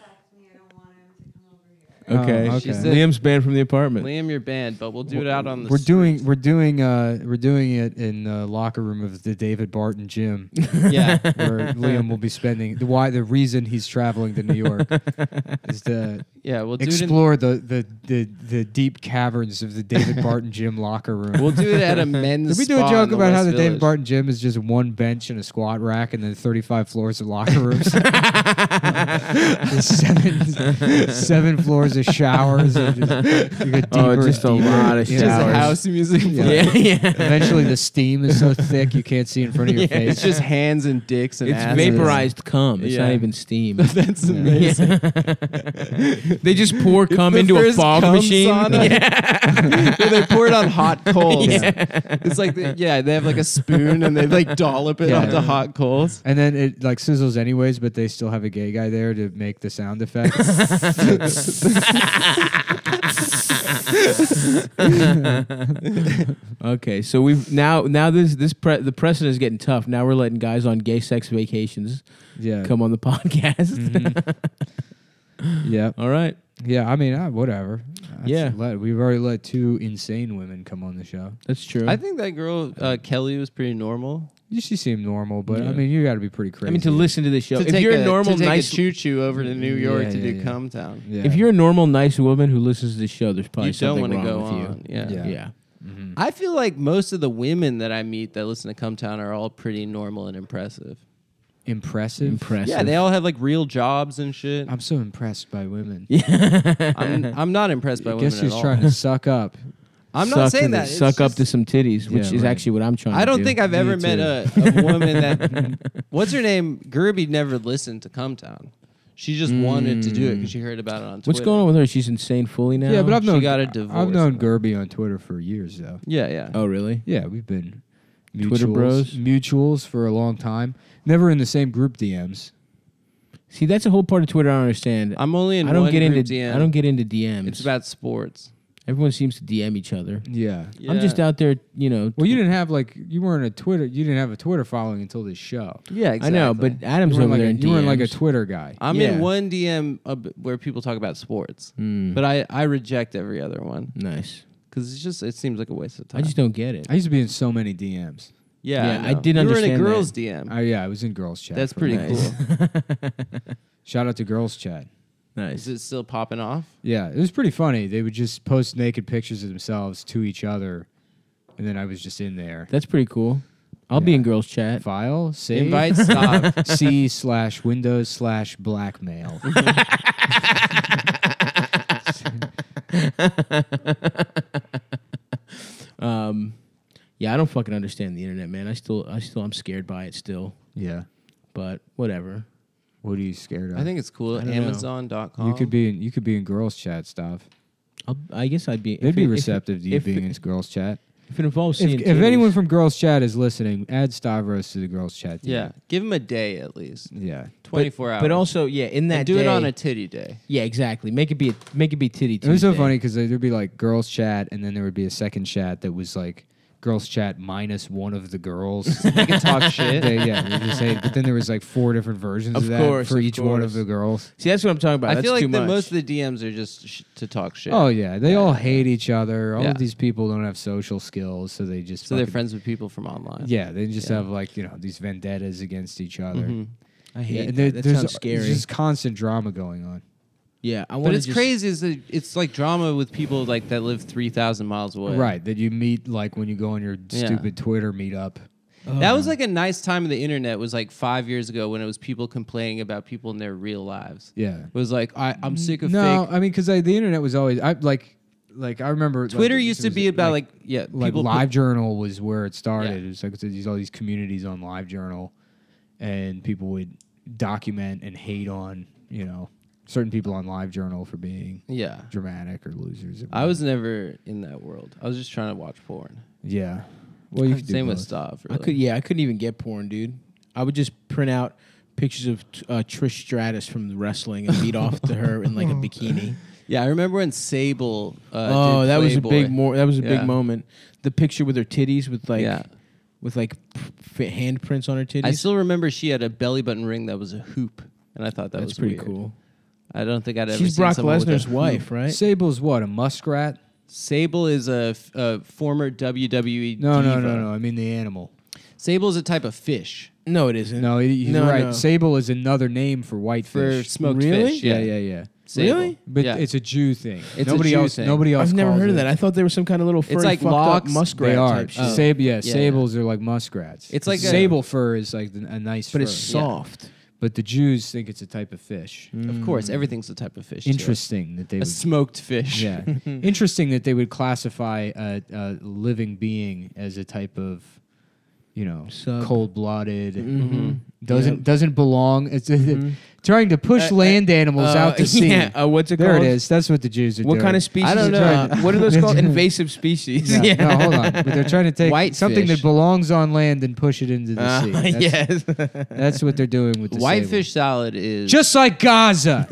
Okay. Oh, She okay. said- Liam's banned from the apartment. Liam, you're banned, but we'll do it out on the. We're doing streets. we're doing it in the locker room of the David Barton gym, Yeah. where Liam will be spending the reason he's traveling to New York is to Yeah, we'll do it. explore the deep caverns of the David Barton gym locker room. We'll do it at a men's. Did we do a spa joke in the about how West the David Village. Barton gym is just one bench and a squat rack and then 35 floors of locker rooms? There's seven floors of showers. And just, you get Oh, deeper just a and deeper. lot of Just showers. house music. Yeah. Yeah. Eventually, the steam is so thick you can't see in front of your Yeah. face. It's just hands and dicks and It's asses. vaporized cum. It's not Yeah. even steam. That's amazing. They just pour cum the into a first fog cum machine. sauna. Yeah. Yeah, they pour it on hot coals. Yeah. It's like they have like a spoon and they like dollop it Yeah. onto hot coals. And then it like sizzles anyways, but they still have a gay guy there to make the sound effects. Okay, so we've now the precedent is getting tough. Now we're letting guys on gay sex vacations Yeah. come on the podcast. Yeah. All right. Yeah. I mean, whatever. Yeah. We've already let 2 insane women come on the show. That's true. I think that girl Kelly was pretty normal. She seemed normal, but Yeah. I mean, you got to be pretty crazy. I mean, to listen to this show. To If take you're a normal, to take nice, a choo-choo over to New York Yeah, to do yeah. Cum Town. Yeah. if you're a normal, nice woman who listens to this show, there's probably You don't something want to wrong go with on. Yeah. Yeah. you. Yeah. I feel like most of the women that I meet that listen to Come Town are all pretty normal and impressive. Impressive. Yeah, they all have like real jobs and shit. I'm so impressed by women. I'm not impressed by I women guess at she's all. trying to suck up. I'm not saying that. It's Suck up just- to some titties, which Yeah, is right. actually what I'm trying to I do. don't think I've Me ever too. met a woman that. What's her name? Gerby never listened to Come Town. She just wanted to do it because she heard about it on Twitter. What's going on with her? She's insane fully now? Yeah, but I've She known got a divorce. I've known Gerby on Twitter for years though. Yeah, yeah. Oh, really? Yeah, we've been Twitter bros? mutuals for a long time. Never in the same group DMs. See, that's a whole part of Twitter I don't understand. I'm only in I don't one get group into DM. I don't get into DMs. It's about sports. Everyone seems to DM each other. Yeah. Yeah. I'm just out there, you know. Well, you didn't have you weren't a Twitter. You didn't have a Twitter following until this show. Yeah, exactly. I know, but Adam's You over weren't there like in you weren't like a DMs. Twitter guy. I'm Yeah. in one DM where people talk about sports, Mm, but I reject every other one nice. because it seems like a waste of time. I just don't get it. I used to be in so many DMs. yeah, I know. did You were in a understand girls' that. DM. Yeah, I was in girls chat. That's for a pretty while. cool. Shout out to girls chat. Nice. Is it still popping off? Yeah, it was pretty funny. They would just post naked pictures of themselves to each other, and then I was just in there. That's pretty cool. I'll be Yeah. in girls chat. File, save, Invite stop. C/Windows/blackmail. Yeah, I don't fucking understand the internet, man. I'm scared by it still, Yeah. but whatever. What are you scared of? I think it's cool. I don't know. Amazon.com. you could be in girls chat stuff. I guess I'd be. They'd be if it- receptive to you if being it- in girls chat. If it involves If seeing anyone titties. from girls chat is listening, add Stavros to the girls chat. team. Yeah, give him a day at least. Yeah. 24 hours. But also, yeah, in that and do day, it on a titty day. yeah, exactly. Make it be titty. It was so Tuesday. funny because there'd be like girls chat, and then there would be a second chat that was like girls chat minus one of the girls. They can talk shit. Yeah, they just say, but then there was like 4 different versions of, Of that course, for of each one of course. the girls. See, that's what I'm talking about. I That's feel like too much. most of the DMs are just to talk shit. Oh yeah, they all hate each other. All Yeah. of these people don't have social skills, so they just so they're fucking- friends with people from online. Yeah, they just Yeah. have like these vendettas against each other. Mhm. I Yeah, hate and that. That there's sounds scary. There's just constant drama going on. Yeah, I But want it's crazy is that it's like drama with people like that live 3,000 miles away. Right, that you meet like when you go on your Yeah. stupid Twitter meetup. That was like a nice time of the internet. Was like 5 years ago when it was people complaining about people in their real lives. Yeah. It was like I'm sick of No, fake. I mean because the internet was always I I remember Twitter like, used it to was, be about like people LiveJournal was where it started. Yeah. It was like these all these communities on LiveJournal, and people would document and hate on certain people on LiveJournal for being yeah. dramatic or losers. I was never in that world. I was just trying to watch porn. Yeah. Well, you could do Same with both. stuff. I couldn't even get porn, dude. I would just print out pictures of Trish Stratus from the wrestling and beat off to her in like a bikini. Yeah, I remember when Sable. Oh, did that was a Playboy. That was a Yeah. big moment. The picture with her titties with like Yeah. handprints on her titties. I still remember she had a belly button ring that was a hoop, and I thought that That's was pretty weird. cool. I don't think I'd ever. She's seen Brock someone with a Lesnar's hoop. wife, right? Sable's what, a muskrat? Sable is a former WWE No, diva. no. I mean the animal. Sable is a type of fish No, it isn't. No, he's No, right. no. Sable is another name for for whitefish. smoked Really? fish. Yeah. Sable. Really? But yeah. it's a Jew thing. It's a nobody Jew else. thing. Nobody else. I've never calls heard of it. that. I thought there was some kind of little furry like fucked lox. up muskrat They are. type shit. Oh. Yeah, Yeah, sables are like muskrats. It's like a- sable fur is like a nice but fur. it's soft. But the Jews think it's a type of fish. Of course, everything's a type of fish. too. Interesting that they A would. smoked fish. Yeah, interesting that they would classify a living being as a type of, Sub. cold-blooded. Mm-hmm. Doesn't belong. It's trying to push land animals out to sea. Yeah. What's it There called? it is. That's what the Jews are What doing. kind of species? I don't know. What are those called? Invasive species. Yeah. No, hold on. But they're trying to take White something fish. that belongs on land and push it into the sea. That's, yes. that's what they're doing with the Whitefish salad is Just like Gaza.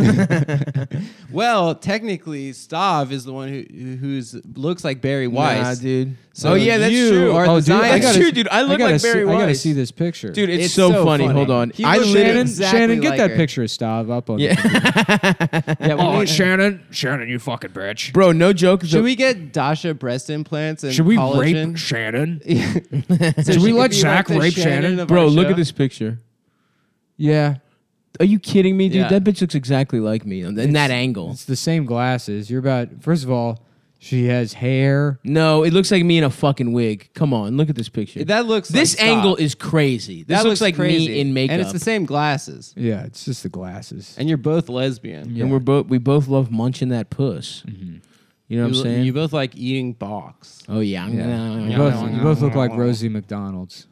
well, technically, Stav is the one who's looks like Barry Weiss. Nah, dude. So oh yeah, that's you true. are Oh, the dude, I Zionist. That's gotta- true, dude. I look gotta like Barry see, I gotta Weiss. see this picture. Dude, it's It's so so funny. funny. Hold on. He I looks literally. Shannon, exactly Shannon, get like that her. picture of Stav up on. Yeah. Yeah, we need- Shannon, you fucking bitch. Bro, no joke. should we get Dasha breast implants and Should we collagen? rape Shannon? So Should we she let could be like Zach the rape Shannon? of Bro, our look show? at this picture. Yeah, Are you kidding me, dude? Yeah. That bitch looks exactly like me in that angle. it's the same glasses. You're about. First of all, She has hair. No, it looks like me in a fucking wig. Come on, look at this picture. That looks. This like, angle stop. is crazy. This That looks like crazy. me in makeup. and it's the same glasses. Yeah, it's just the glasses. And you're both lesbian. Yeah. And we both love munching that puss. You know what I'm saying? You both like eating box. Oh yeah. Yeah. Yeah. You both look like Rosie McDonald's.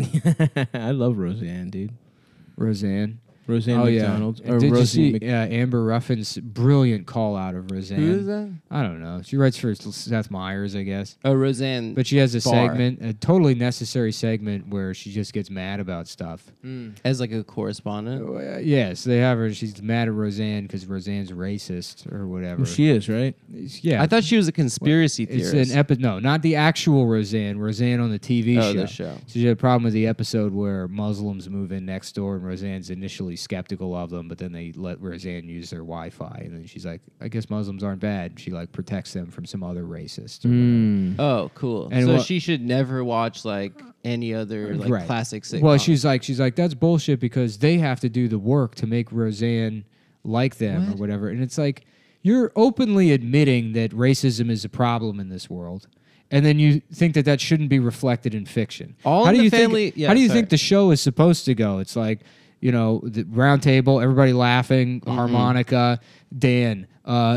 I love Roseanne, dude. Roseanne. Roseanne Oh yeah. McDonald. And Or did you Rosie see Amber Ruffin's brilliant call out of Roseanne? Who is that? I don't know. She writes for Seth Meyers, I guess. Oh, Roseanne. But she has a Barr. segment, a totally necessary segment where she just gets mad about stuff. As like a correspondent. Yes, they have her. She's mad at Roseanne because Roseanne's racist or whatever. Well, she is, right? Yeah. I thought she was a conspiracy it's theorist. an no, not the actual Roseanne. Roseanne on the TV Oh, show. the show. So she had a problem with the episode where Muslims move in next door, and Roseanne's initially skeptical of them, but then they let Roseanne use their Wi-Fi, and then she's like, "I guess Muslims aren't bad." She like protects them from some other racist. or whatever. Oh, cool. And so what- she should never watch like any other like Right. classic sitcom. Well, she's like, that's bullshit because they have to do the work to make Roseanne like them or whatever. And it's like, you're openly admitting that racism is a problem in this world. And then you think that shouldn't be reflected in fiction. All how in do the you family- think, yeah, how do you sorry. think the show is supposed to go? It's like, you know, the round table, everybody laughing, harmonica, Dan.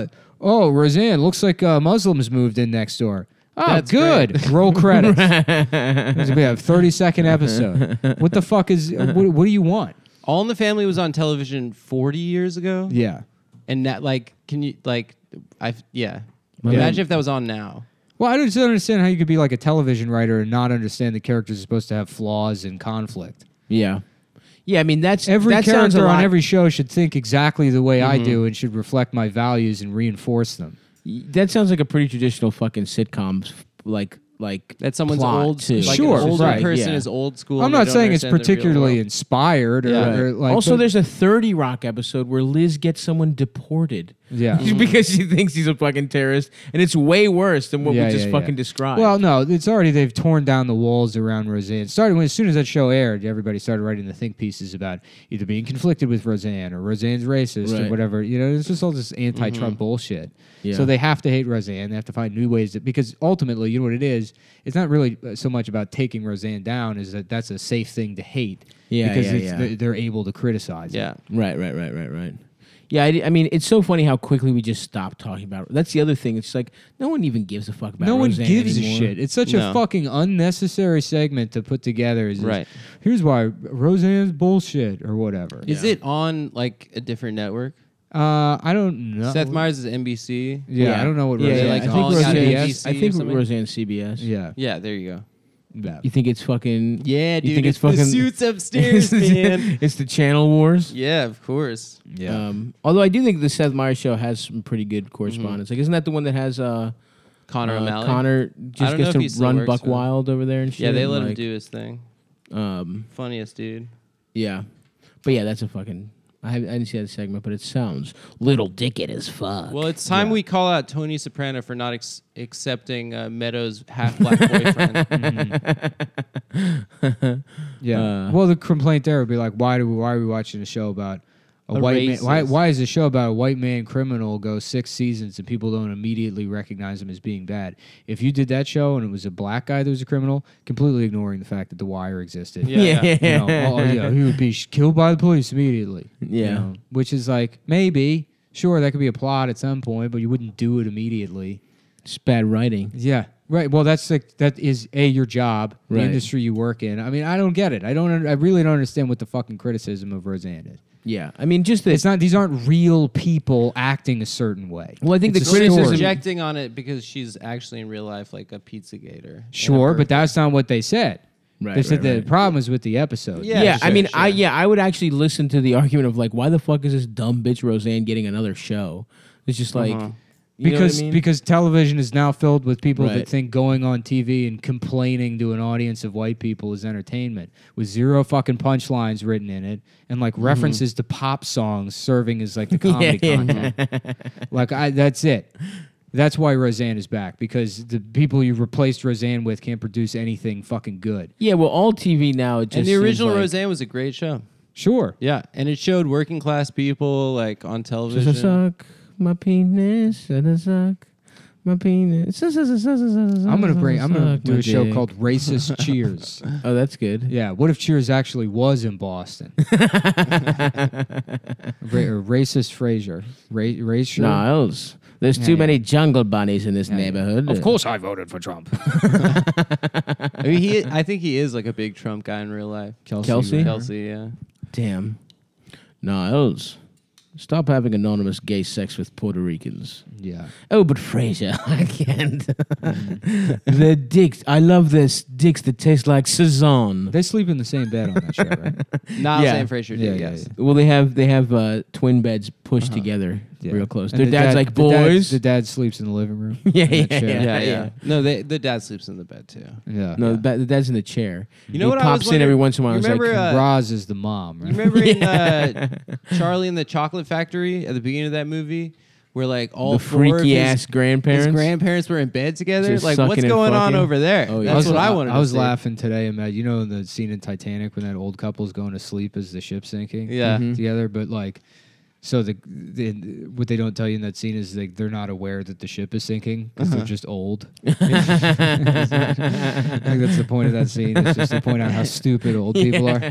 Roseanne, looks like Muslims moved in next door. Oh, That's good. Roll credits. It's gonna be a 30-second episode. What the fuck is? What do you want? All in the Family was on television 40 years ago. Yeah. And that like, can you like, Yeah. Imagine if that was on now. Well, I just don't understand how you could be like a television writer and not understand the characters are supposed to have flaws and conflict. Yeah. Yeah, I mean that sounds a Character on lot- every show should think exactly the way I do and should reflect my values and reinforce them. That sounds like a pretty traditional fucking sitcom, like That someone's plot, old, too. like Sure, an older right, person yeah. is old school. I'm and they not don't saying it's understand the real particularly world. inspired or, Yeah. or like. also, but- there's a 30 Rock episode where Liz gets someone deported. Yeah. because she thinks he's a fucking terrorist, and it's way worse than what we just fucking described. Well, no, it's already they've torn down the walls around Roseanne. Starting as soon as that show aired, everybody started writing the think pieces about either being conflicted with Roseanne or Roseanne's racist or Right. whatever. You know, it's just all this anti-Trump bullshit. Yeah. So they have to hate Roseanne. They have to find new ways to, because ultimately, you know what it is? It's not really so much about taking Roseanne down, is that that's a safe thing to hate. Yeah, because yeah, yeah. they're able to criticize it. Yeah. Right. Yeah, I mean, it's so funny how quickly we just stopped talking about it. That's the other thing. It's like no one even gives a fuck about No one Roseanne gives anymore. a shit. It's such a No. fucking unnecessary segment to put together. Is Right. Here's why Roseanne's bullshit or whatever. Is it on like a different network? I don't know. Seth Meyers is NBC. Yeah, I don't know what Yeah, Roseanne's yeah. like I think calling out Roseanne. ABC I or think something? Roseanne's CBS. Yeah. Yeah, there you go. Yeah. You think it's fucking? Yeah, You dude. think it's the fucking- suits upstairs, man. It's the Channel Wars. Yeah, of course. Yeah. Although I do think the Seth Meyers show has some pretty good correspondence. Like, isn't that the one that has Connor O'Malley. Connor I just don't know gets if he to still run works Buck for them. Wild over there and shit? Yeah, they let and, him do his thing. Funniest dude. Yeah, but yeah, that's a fucking. I didn't see that segment, but it sounds little dickhead as fuck. Well, it's time we call out Tony Soprano for not accepting Meadows' half-black boyfriend. Yeah. Well, the complaint there would be like, why are we watching a show about a white man? racist. Why is a show about a white man criminal go 6 seasons and people don't immediately recognize him as being bad? If you did that show and it was a black guy that was a criminal, completely ignoring the fact that The Wire existed. Yeah. You know, he would be killed by the police immediately. you Yeah. know, which is like, maybe, sure, that could be a plot at some point, but you wouldn't do it immediately. It's bad writing. Yeah. Right. Well, that is your job, the Right. industry you work in. I mean, I don't get it. I really don't understand what the fucking criticism of Roseanne is. Yeah, I mean, just that. It's not. These aren't real people acting a certain way. Well, I think It's the a criticism- story. Projecting on it because she's actually in real life like a Pizzagator. Sure, but that's not what they said. Right, They said right, the right. problem is with the episode. Yeah. I mean, sure. I would actually listen to the argument of like, why the fuck is this dumb bitch Roseanne getting another show? It's just like, you know what I mean? Because television is now filled with people Right. that think going on TV and complaining to an audience of white people is entertainment, with zero fucking punchlines written in it and like references to pop songs serving as like the comedy content. Like that's it. That's why Roseanne is back, because the people you replaced Roseanne with can't produce anything fucking good. yeah, well, all TV now. It just And the seems original like, Roseanne was a great show. Sure. Yeah, and it showed working class people like on Does television. it suck my penis? Does it suck my penis. I'm gonna do a show called Racist Cheers. Oh, that's good. Yeah, what if Cheers actually was in Boston? Or Racist Frasier. Racial? Niles, there's too Yeah. many jungle bunnies in this Yeah, yeah. neighborhood. Of course I voted for Trump. I mean, I think he is like a big Trump guy in real life. Kelsey? Grammer. Kelsey, yeah. Damn. Niles, stop having anonymous gay sex with Puerto Ricans. Yeah. Oh, but Frasier, I can't. The dicks. I love this dicks that taste like Cezanne. They sleep in the same bed on that show, right? Niles Yeah. and Fraser Yeah, did, yeah, yes. yeah. Well, they have twin beds pushed together Yeah. real close. And Their the dad's like, boys. The dad sleeps in the living room. Yeah, in that yeah, chair. Yeah, Yeah. yeah. No, the dad sleeps in the bed too. Yeah. No, the dad's in the chair. You know he what I pops was in wondering? every once in a while. You and he's remember, like, Roz is the mom, right? You remember in Yeah. Charlie and the Chocolate Factory at the beginning of that movie, where like all the four of freaky his, ass grandparents. his grandparents were in bed together? Just Like, sucking what's and going on fucking? over there? Oh, yeah. That's what I wanted. I was to see. laughing today, Matt. You know the scene in Titanic when that old couple's going to sleep as the ship's sinking Yeah. Mhm. together, but like, so what they don't tell you in that scene is like they're not aware that the ship is sinking because they're just old. I think that's the point of that scene. It's just to point out how stupid old people are.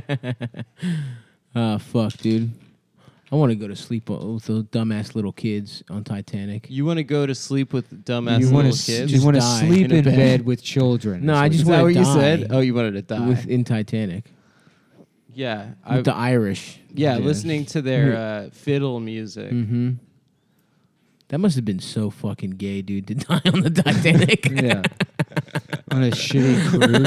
Ah, fuck, dude. I want to go to sleep with those dumbass little kids on Titanic. You want to go to sleep with dumbass You little want kids? to Just die sleep in a in bed. bed with children. No, is I what just Is you that wanna what you die. said? Oh, you wanted to die. In Titanic. Yeah, With the Irish. yeah, Yeah. listening to their fiddle music. Mm-hmm. That must have been so fucking gay, dude, to die on the Titanic. yeah. On a shitty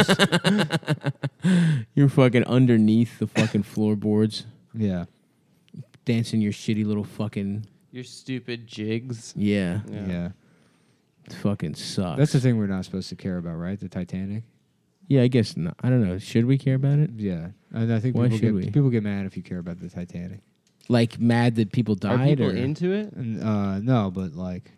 cruise. You're fucking underneath the fucking floorboards, Yeah. dancing your shitty little fucking Your stupid jigs. yeah. Yeah. It fucking sucks. That's the thing we're not supposed to care about, right? The Titanic. Yeah, I guess not. I don't know. Should we care about it? Yeah. And I think Why should we? people get mad if you care about the Titanic. Like mad that people Are died? people or? into it? And, no, but like,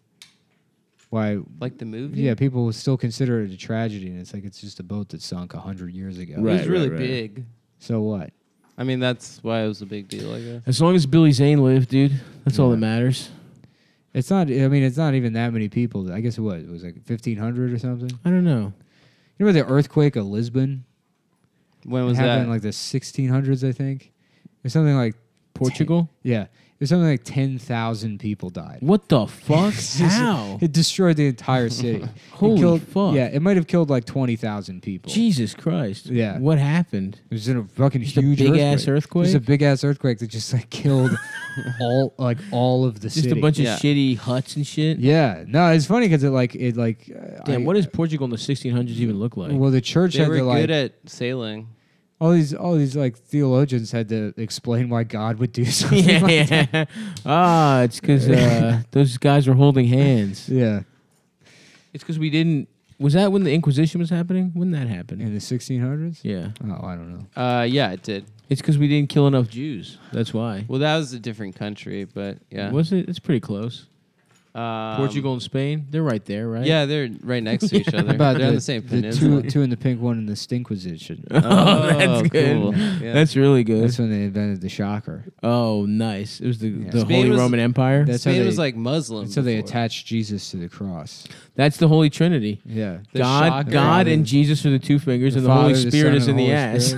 why? Like the movie? Yeah, people still consider it a tragedy, and it's like it's just a boat that sunk 100 years ago. It Right. was really big. So what? I mean, that's why it was a big deal, I guess. As long as Billy Zane lived, dude, that's all Yeah. that matters. It's not. I mean, it's not even that many people. I guess it was. It was like 1,500 or something. I don't know. You know the earthquake of Lisbon? When It was happened that? in like the 1600s, I think. Or something like Portugal? Yeah. There's something like 10,000 people died. What the fuck? It's just- How? It destroyed the entire city. Holy it killed, fuck. Yeah, it might have killed like 20,000 people. Jesus Christ. Yeah. What happened? It was in a fucking Just a huge big-ass earthquake? Just a big ass earthquake that just like killed all of the Just city. a bunch of Yeah. shitty huts and shit? Yeah, no, it's funny because Damn, what does Portugal in the 1600s even look like? Well, the church They had were to like good at sailing. all these like theologians had to explain why God would do something. yeah, like that. yeah. Ah, it's because those guys were holding hands. Yeah, It's because we didn't. Was that when the Inquisition was happening? When that happened? in the 1600s. Yeah. Oh, I don't know. Yeah, it did. It's because we didn't kill enough Jews. That's why. Well, that was a different country, but yeah. Was it? It's pretty close. Portugal and Spain, they're right there, right? Yeah, they're right next to each other. About They're on the same the peninsula. two in the pink one in the Stinkquisition. Oh, that's good. cool. Yeah. That's really good. That's when they invented the shocker. Oh, nice. It was the Yeah. the Spain Holy was- Roman Empire. That's how Spain they- was like Muslim. So they before. attached Jesus to the cross. That's the Holy Trinity. Yeah. The God, shocker. God, and Jesus are the two fingers, and the Holy Father, the Spirit Son, is and in the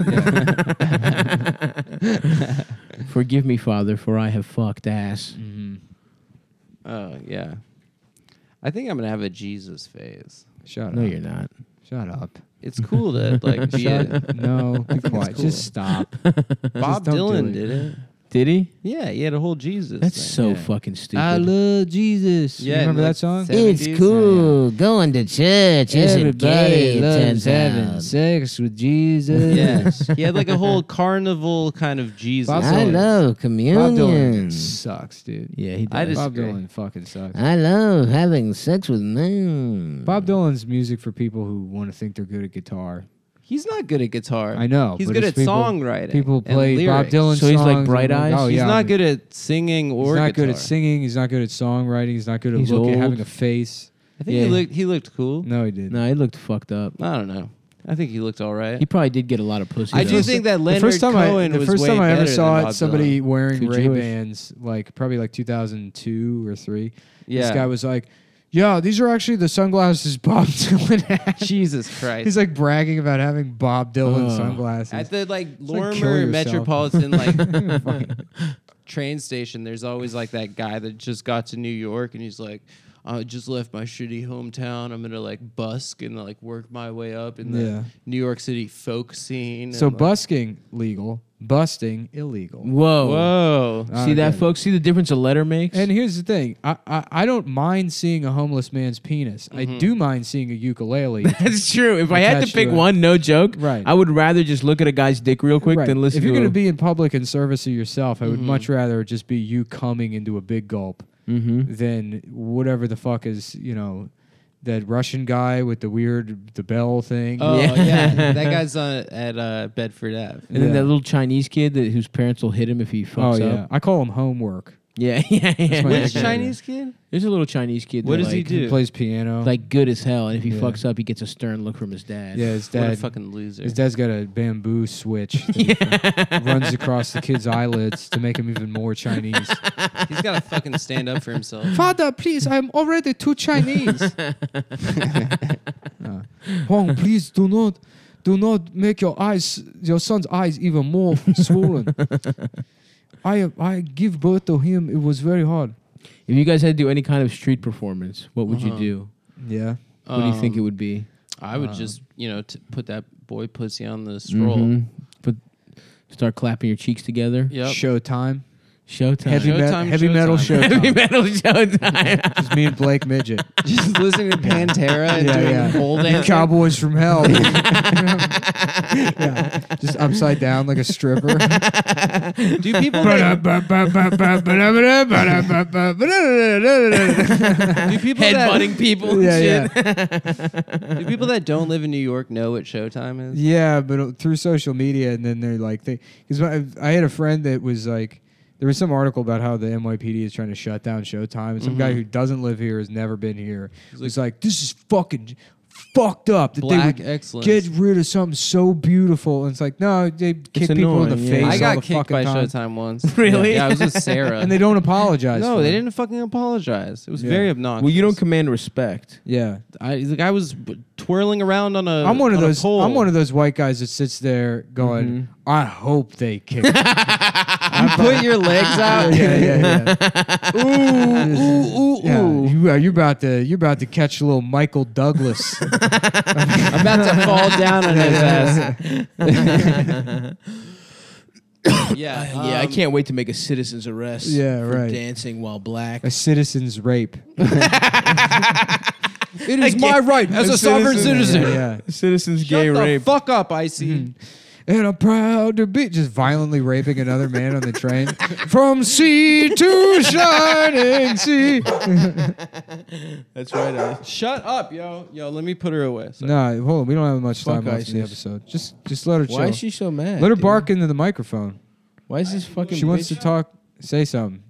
Holy ass. Spirit. Forgive me, Father, for I have fucked ass. Mm-hmm. Oh yeah. I think I'm gonna have a Jesus phase. Shut No, up. you're not. Shut up. It's cool to like be a, No, be quiet. cool. Just stop. Bob don't do Dylan it. did it. Did he? Yeah, he had a whole Jesus. That's thing. so Yeah. fucking stupid. I love Jesus. Yeah, You remember like that song? 70s. going to church. Everybody loves having sex with Jesus. Yes, he had like a whole carnival kind of Jesus. Bob Dylan. love Bob Dylan sucks, dude. Yeah, he I does. just- Bob disagree. Dylan fucking sucks. I love having sex with men. Bob Dylan's music for people who want to think they're good at guitar. He's not good at guitar. I know. He's but good it's at people- songwriting. People and play Bob lyrics. Dylan So he's like songs Bright and- Eyes? Oh, He's yeah. not good at singing or He's not guitar. good at singing. He's not good at songwriting. He's not good at He's looking, old. having a face. I think Yeah. he looked cool. No, he didn't. No, he looked fucked up. I don't know. I think he looked all right. He probably did get a lot of pussy. I though. do think that The Leonard first time Cohen I, was the first way time I ever better saw than it, Bob somebody wearing Too Ray Jewish. Bans, like probably like 2002 or 3. Yeah. This guy was like, Yeah, these are actually the sunglasses Bob Dylan had. Jesus Christ. He's like bragging about having Bob Dylan Oh. sunglasses. At the like like kill Lorimer yourself. Metropolitan like train station, there's always like that guy that just got to New York and he's like, I just left my shitty hometown. I'm gonna like busk and like work my way up in the Yeah. New York City folk scene. So and, like, busking legal, busting illegal. Whoa. Whoa. See that, Okay. folks? See the difference a letter makes? And here's the thing: I don't mind seeing a homeless man's penis. I do mind seeing a ukulele. That's true. If I had to Attached pick to it. one, no joke, Right. I would rather just look at a guy's dick real quick Right. than listen If you're to going a- to be in public in service of yourself, I would much rather it just be you coming into a big gulp than whatever the fuck is, that Russian guy with the bell thing. Oh Yeah. yeah, that guy's at Bedford Ave. And then Yeah. that little Chinese kid whose parents will hit him if he fucks Oh yeah, up. I call him homework. Yeah, yeah, yeah. my Which nickname. Chinese kid? There's a little Chinese kid. What that, does he like, do? He plays piano. Like good as hell, and if he Yeah. fucks up, he gets a stern look from his dad. yeah, his What a dad. fucking loser. His dad's got a bamboo switch that runs across the kid's eyelids to make him even more Chinese. He's got to fucking stand up for himself. Father, please, I'm already too Chinese. Huang, please do not make your son's eyes even more swollen. I give birth to him. It was very hard. If you guys had to do any kind of street performance, what would you Uh-huh. do? Yeah. What do you think it would be? I would just, put that boy pussy on the stroll. Mhm. Start clapping your cheeks together. Yep. Showtime. Showtime. Heavy metal Showtime. showtime. Heavy metal showtime. Just me and Blake Midget. Just listening to Pantera and doing pole dancing. Cowboys from Hell. Yeah. Just upside down like a stripper. Do people that, do people that, Headbutting people and Yeah, shit. do people that don't live in New York know what Showtime is? Yeah, but through social media, and then they're like, because I had a friend that was like, there was some article about how the NYPD is trying to shut down Showtime, and some guy who doesn't live here, has never been here, was like, this is fucking fucked up that Black they would excellence. get rid of something so beautiful. And it's like, no, they kick people in the annoying, yeah. face. I all got the kicked fucking by time. Showtime once. Really? Yeah, I was with Sarah. And they don't apologize. no, for they it. didn't fucking apologize. It was Yeah. very obnoxious. Well, you don't command respect. Yeah. The guy was twirling around on a. I'm one of on a those. pole. I'm one of those white guys that sits there going, "I hope they kick." You put your legs out. yeah. Ooh. Yeah, you're about to catch a little Michael Douglas. I'm about to fall down on his ass. Yeah. Yeah, I can't wait to make a citizen's arrest. Yeah, for right. dancing while black. A citizen's rape. It is my right as a sovereign citizen. citizen. Yeah. Citizen's gay Shut the rape. fuck up, Icy. And I'm proud to be just violently raping another man on the train. From sea to shining sea. That's right. Shut up, yo. Yo, let me put her away. Sorry. No, hold on. We don't have much time Fuck left in the ISIS. episode. Just let her chill. Why is she so mad? Let her dude? bark into the microphone. Why is this fucking She wants bitch? to talk. Say something.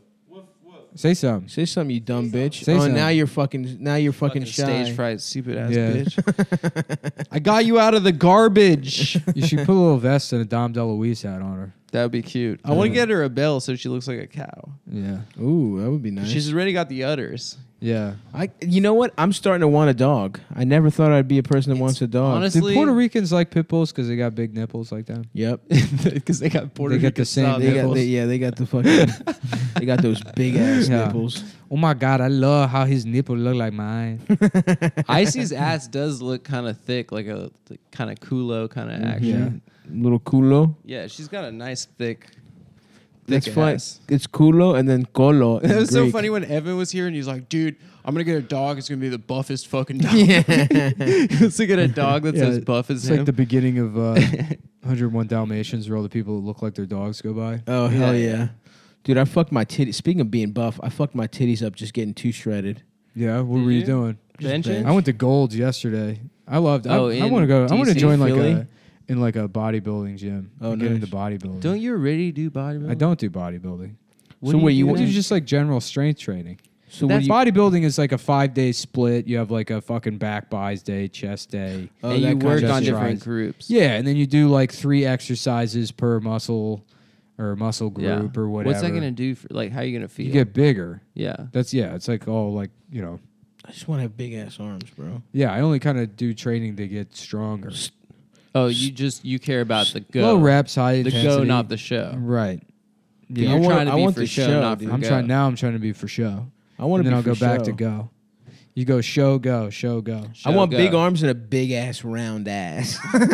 Say something. Say something, you dumb bitch. Say something. Now you're fucking Fucking shy. stage fright, stupid ass Yeah. bitch. I got you out of the garbage. You should put a little vest and a Dom DeLuise hat on her. That would be cute. I want to get her a bell so she looks like a cow. Yeah. Ooh, that would be nice. She's already got the udders. Yeah. You know what? I'm starting to want a dog. I never thought I'd be a person that wants a dog. honestly- Did Puerto Ricans like pit bulls because they got big nipples like that? Yep. Because they got Puerto They got Rican the same style They got, nipples. they got the fucking. They got those big ass Yeah. nipples. Oh my God, I love how his nipple look like mine. Icy's ass does look kind of thick, like a kind of culo kind of action. Little culo. Yeah, she's got a nice thick That's fun. ass. It's culo and then colo. in It was so Greek. funny when Evan was here and he's like, dude, I'm going to get a dog. It's going to be the buffest fucking dog. Yeah. He wants to get a dog that's Yeah, as buff as It's him. like the beginning of 101 Dalmatians where all the people that look like their dogs go by. Oh hell Yeah, yeah. yeah. Dude, I fucked my titties. Speaking of being buff, I fucked my titties up just getting too shredded. Yeah, what Did were you you? doing? Benching? I went to Gold's yesterday. I loved. Oh, I in want to go. I want to DC? join Philly? in like a bodybuilding gym. Oh, and get nice. into bodybuilding. Don't you already do bodybuilding? I don't do bodybuilding. So wait, you I want do just like general strength training. So That what do you, bodybuilding is like a 5-day split. You have like a fucking back buys day, chest day. oh, and that you kind work of on shit. different groups. Yeah, and then you do like 3 exercises per muscle or muscle Yeah. group or whatever. What's that going to do for, like, how are you going to feel? You get bigger. yeah. It's like all like, I just want to have big ass arms, bro. Yeah, I only kind of do training to get stronger. Oh, you care about the go. Low reps, high The intensity. go, not the show. Right. You're Yeah. trying to I be want for the show, show, not dude. for I'm go. trying to be for show. I want And to. then I'll go back show. to go. You go show, go, show, go. I want Show, big go. arms and a big ass round ass.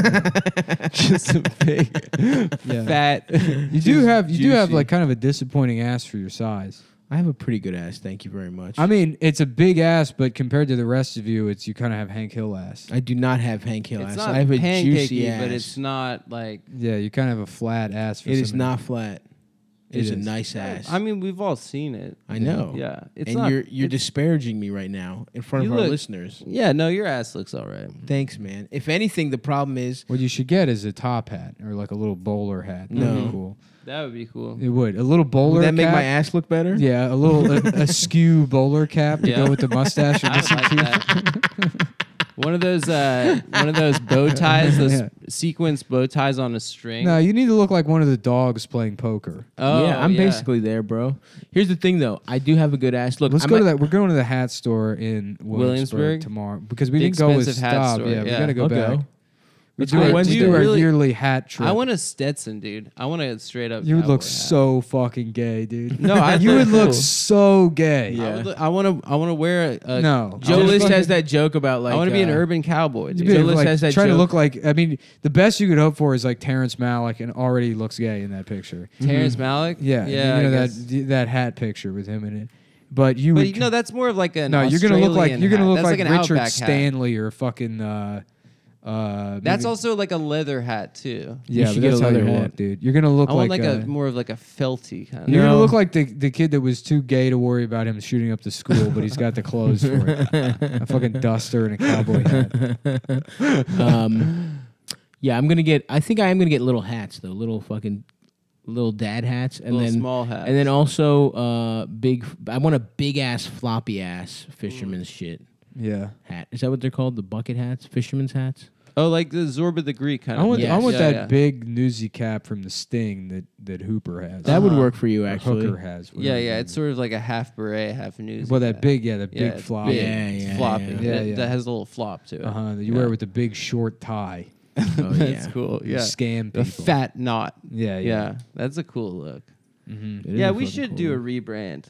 Just a big, Yeah. fat. You do have juicy. like kind of a disappointing ass for your size. I have a pretty good ass. Thank you very much. I mean, it's a big ass, but compared to the rest of you, you kind of have Hank Hill ass. I do not have Hank Hill It's ass. not I have a juicy pancakey, ass. but it's not like. Yeah, you kind of have a flat ass. For It is some- not flat. It is a is. nice ass. I mean, we've all seen it. I know. Yeah, it's and not. you're it's- disparaging me right now in front of You our look- listeners. Yeah, no, your ass looks all right. Thanks, man. If anything, the problem is What you should get is a top hat or like a little bowler hat. That'd No. be cool. That would be cool. It would. A little bowler. would that make cap. my ass look better? Yeah, a little a skew bowler cap to Yeah. go with the mustache. Or I missing like teeth. that. One of those bow ties, those Yeah. sequence bow ties on a string. No, you need to look like one of the dogs playing poker. Oh, yeah, I'm basically there, bro. Here's the thing, though. I do have a good ass. Look, Let's I go to might- that. We're going to the hat store in Williamsburg Williamsburg? tomorrow because we The didn't go with expensive hat Stop. store, Yeah, we yeah. got to go I'll back. go. We Let's do, go our, we Wednesday. do our Really- yearly hat trip. I want a Stetson, dude. I want a straight up. You would look cowboy hat. so fucking gay, dude. No, I you would look cool. so gay. Yeah. I want to wear a. No, Joe I List fucking- has that joke about like I want to be an uh, urban cowboy. You'd Dude. be Joe like, List has that trying to joke. look like. I mean, the best you could hope for is like Terrence Malick, and already looks gay in that picture. Terrence Malick. Yeah, yeah. You know I guess. that hat picture with him in it. But you But would. no, that's more of like an. no, you're gonna look like Australian hat. That's like an Richard Outback hat. Stanley or fucking. That's maybe- also like a leather hat too. Yeah, should but get that's a how you leather look, hat. dude. You're gonna look I want like, like a more of like a felty kind. You're gonna No. look like the kid that was too gay to worry about him shooting up the school, but he's got the clothes for it. A fucking duster and a cowboy hat. Yeah, I'm gonna get. I think I am gonna get little hats though, little dad hats, and Little then small hats. and then also big. I want a big ass floppy ass fisherman's shit Yeah. hat. Is that what they're called? The bucket hats, fisherman's hats. Oh, like the Zorba the Greek kind I of. want Yes. I want Yeah, that yeah. big newsy cap from the Sting that Hooper has. That would Uh-huh. work for you Or actually. Hooker has. Yeah, whatever yeah. it It's is. sort of like a half beret, half news. Well, that big, the Yeah, big it's flop. big. Yeah, It's yeah, floppy. yeah. Yeah, That, yeah. that has a little flop to it. That you Yeah. wear with the big short tie. Oh, That's yeah. cool. You Yeah. scam The people. fat knot. Yeah, Yeah. That's a cool look. Mm-hmm. It is Yeah, a we fucking should cool do a look. rebrand.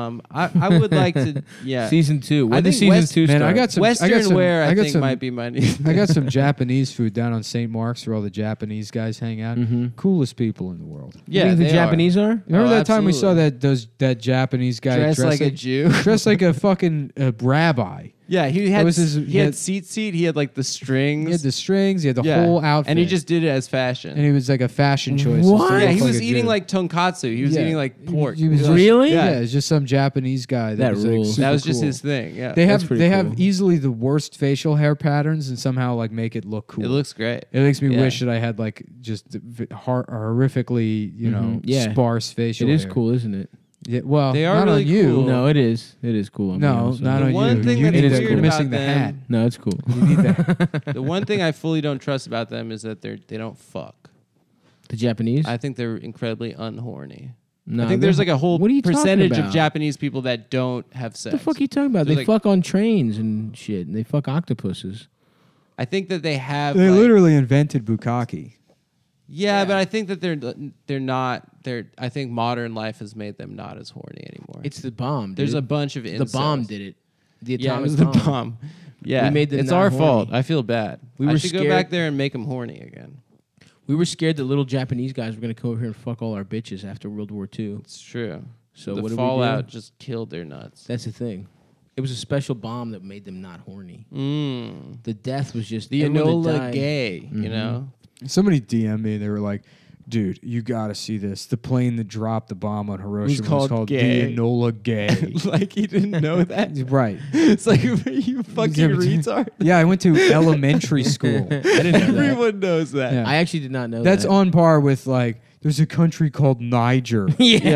I would like to. Yeah. Season 2. I When does think season West- 2 Man, start? I got some Western wear. I got think some- might be my. I got some Japanese food down on St. Mark's where all the Japanese guys hang out. Mhm. Coolest people in the world. You Yeah, think the they Japanese are? Remember Oh, that time we saw absolutely. that Japanese guy Dressed like a Jew. dressed like a fucking rabbi. Yeah, he had was his- he he had had- seat. He had like the strings. He had the strings. He had the Yeah. whole outfit, and he just did it as fashion. and he was like a fashion choice. What? instead yeah, of he like was a eating Jew. like tonkatsu. He was Yeah. eating like pork. He was Like- just- Really? Yeah, Yeah. it's just some Japanese guy. That was, like, rules. super That was just cool. his thing. Yeah, They That's have pretty they cool. have easily the worst facial hair patterns, and somehow like make it look cool. it looks great. It makes me Yeah. wish that I had like just horrifically, Yeah. sparse facial. It is hair. cool, isn't it? Yeah, well, They are not really on you. cool. No, it is. It is cool. I'm being No, honest with not you. on one you. thing you that's need weird that. You're about missing the them- hat. No, it's cool. You need that. The one thing I fully don't trust about them is that they don't fuck. The Japanese? I think they're incredibly unhorny. No, I think there's like a whole What are you talking percentage of about? Japanese people that don't have sex. What the fuck are you talking about? There's They like- fuck on trains and shit, and they fuck octopuses. I think that they have. They like- literally invented bukkake. Yeah, but I think that they're not. I think modern life has made them not as horny anymore. It's the bomb. Dude. There's a bunch of the incels. bomb did it. The Yeah, it atomic was the bomb. bomb. Yeah, We made them it's not our horny. fault. I feel bad. We I were should go scared- back there and make them horny again. We were scared that little Japanese guys were gonna come over here and fuck all our bitches after World War II. It's true. So the what did fallout we do? just killed their nuts. That's the thing. It was a special bomb that made them not horny. Mm. The death was just The everyone that Enola died- Gay, you know. Somebody DM'd me. They were like, "Dude, you gotta see this. The plane that dropped the bomb on Hiroshima was called called Gay." the Enola Gay." Like he didn't know that. Right. It's like you fucking Yeah, but- retard. Yeah, I went to elementary school. I didn't know that. Everyone knows that. Yeah. I actually did not know That's that. on par with like, there's a country called Niger.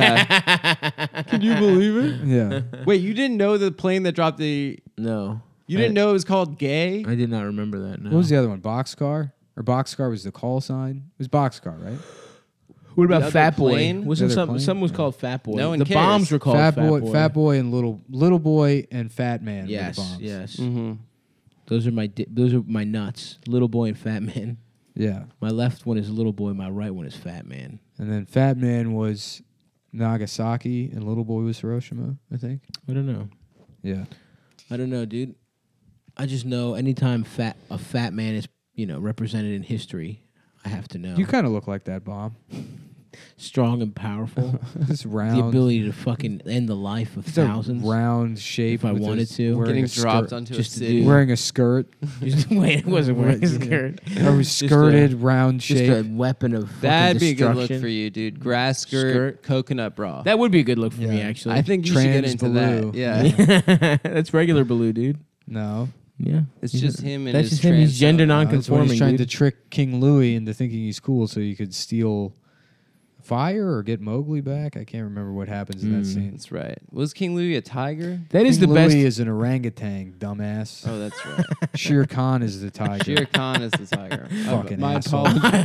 Yeah. Can you believe it? Yeah. Wait, you didn't know the plane that dropped the? No. You didn't know it was called Gay? I did not remember that. No. What was the other one? Boxcar? Or Boxcar was the call sign? It was Boxcar, right? What about other Fat Boy? plane? Wasn't The other plane? something was called Fat Boy? No one the cares. bombs were called Fat Boy, and Little Boy and Fat Man. were Yes, the bombs. yes. Mm-hmm. Those are my nuts. Little Boy and Fat Man. Yeah. My left one is Little Boy. My right one is Fat Man. And then Fat Man was Nagasaki, and Little Boy was Hiroshima, I think. I don't know. Yeah. I don't know, dude. I just know anytime a fat man is represented in history, I have to know. You kind of look like that bomb. Strong and powerful. This round. The ability to fucking end the life of It's a thousands. round shape. If I with wanted this- to. wearing Getting a dropped skirt, onto a just to city. do- wearing a skirt. Wait, it wasn't wearing a skirt. I was skirted, round Just shape. a weapon of fucking That'd be a good look destruction. for you, dude. Grass skirt, coconut bra. That would be a good look for me, Yeah. actually. I think you should get Trans into Baloo. that. Yeah. That's regular Baloo, dude. No. Yeah. It's He's just a- him and That's his just him. He's trans gender self. That's when non-conforming, he's trying dude. to trick King Louie into thinking he's cool so he could steal fire or get Mowgli back. I can't remember what happens in that scene. That's right. Was King Louie a tiger? That is King the Louie best. is an orangutan, dumbass. Oh, that's right. Shere Khan is the tiger. Shere Khan is the tiger. Fucking my asshole.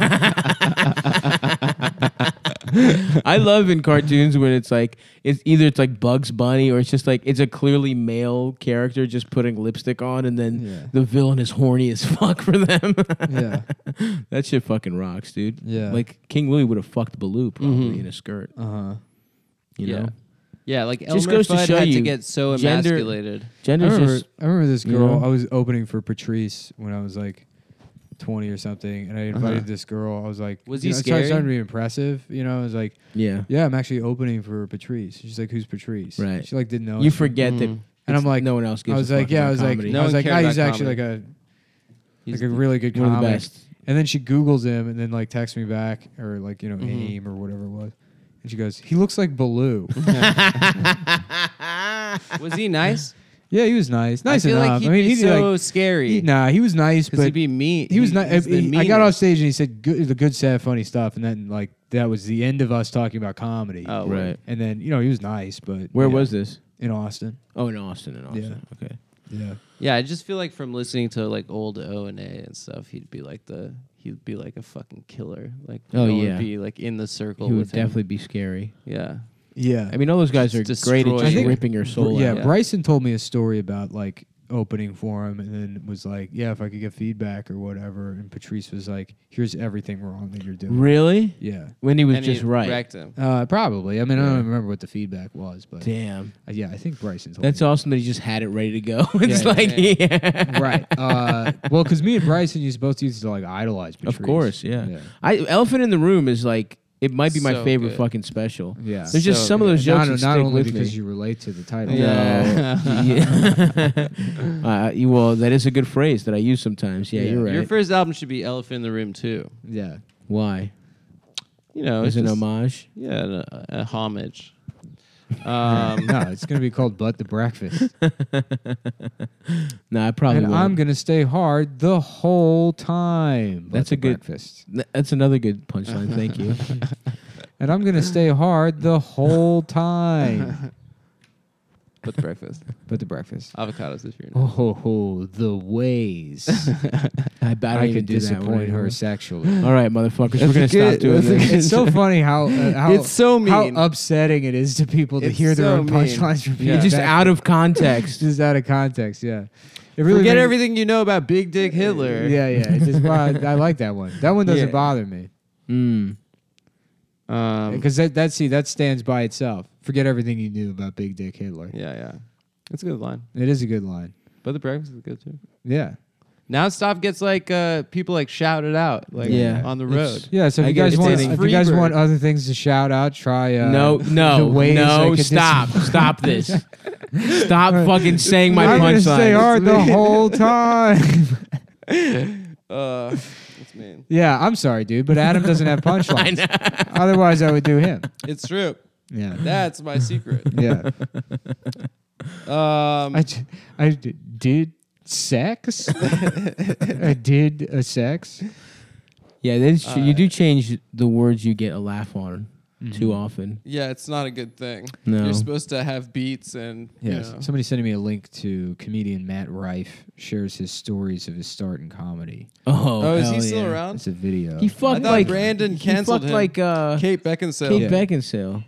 I love in cartoons when it's like it's like Bugs Bunny or it's just like it's a clearly male character just putting lipstick on and then Yeah. the villain is horny as fuck for them. Yeah. That shit fucking rocks, dude. Yeah. Like King Louie would have fucked Baloo probably Mhm. in a skirt. Uh-huh. You Yeah. know? Yeah, like Just Elmer goes to Fudd show had you to get so gender- emasculated. Gender's just I remember this you girl. know? I was opening for Patrice when I was like 20 or something, and I invited Uh-huh. this girl. I was like, Was you he know, I started scary? to be impressive. I was like, yeah. yeah, I'm actually opening for Patrice. She's like, who's Patrice? Right. She like didn't know. You anything. forget that Mhm. And I'm like, no one else gives I was a like, fuck yeah, I about was like, comedy. No I was one like, cared he's about actually comedy. like a really good one of the comic. best. And then she Googles him and then like texts me back or like, Mhm. AIM or whatever it was. And she goes, he looks like Baloo. Was he nice? Yeah, he was nice. Nice I feel enough. like he'd I mean, be he so like, scary. he was nice, Because but he'd be mean. he was not. he's the I got off meanest. stage and he said the good, sad, funny stuff, and then like that was the end of us talking about comedy. Oh, Right. And then he was nice, but Where yeah, was this? in Austin? Oh, in Austin. Okay. Yeah. Yeah, I just feel like from listening to like old O&A and stuff, he'd be like a fucking killer. Like, Oh, no one yeah. would be like in the circle He would with him. definitely be scary. Yeah. Yeah. I mean, all those guys are Just great at destroy just you. ripping your soul yeah, out. Yeah. Bryson told me a story about like opening for him, and then was like, yeah, if I could get feedback or whatever. And Patrice was like, here's everything wrong that you're doing. Really? Yeah. When he was And just he right. wrecked him. Probably. I mean, I Yeah. don't remember what the feedback was, but Damn. yeah, I think Bryson told That's me. awesome that he just had it ready to go. It's Yeah, like, yeah. Right. Well, because me and Bryson both used to like idolize Patrice. Of course, yeah. Yeah. Elephant in the Room is like, it might be my So favorite good. fucking special. Yeah. There's just So some of those good. jokes that not stick only with because me. you relate to the title. Yeah. Well, that is a good phrase that I use sometimes. Yeah, Yeah. you're right. Your first album should be Elephant in the Room too. Yeah. Why? You know, As it's an just, homage? yeah, a homage. No, it's gonna be called But the Breakfast. No, I probably And won't. I'm gonna stay hard the whole time. That's But a the good- breakfast. That's another good punchline. Thank you. And I'm gonna stay hard the whole time. But the breakfast. But the breakfast. Avocados this year. Oh ho ho, the ways I don't I even could do that one disappoint her anymore. sexually. All right, motherfuckers, we're gonna stop doing this. It's so funny how It's so how mean. upsetting it is to people to It's hear their so own mean. punchlines repeated. Yeah. Just back. out of context. just out of context. Yeah, it really Forget made- everything you know about Big Dick Hitler. Yeah, yeah. It just, I like that one. That one doesn't Yeah. bother me Mm. because that stands by itself. Forget everything you knew about Big Dick Hitler. Yeah. It's a good line. It is a good line. But the breakfast is good too. Yeah. Now stuff gets like people like shout it out like Yeah. on the It's- road. Yeah, so if I you get guys it. want, It's if free you guys bird. want other things to shout out, try. No, the ways I no, could stop this. Stop fucking saying my I'm gonna stay punchline. hard the whole time. It's mean. Yeah, I'm sorry, dude, but Adam doesn't have punchlines. Otherwise, I would do him. It's true. Yeah, That's my secret. yeah. Um, I did sex. I did a sex. Yeah, that's true. You do change the words you get a laugh on too often. yeah, it's not a good thing. No. You're supposed to have beats and Yes. you know. Somebody sending me a link to comedian Matt Rife shares his stories of his start in comedy. Oh, Oh, is Is he Hell still yeah. around? It's a video. He I fucked thought like Brandon he canceled fucked him. like Kate Beckinsale. Kate Yeah. Beckinsale.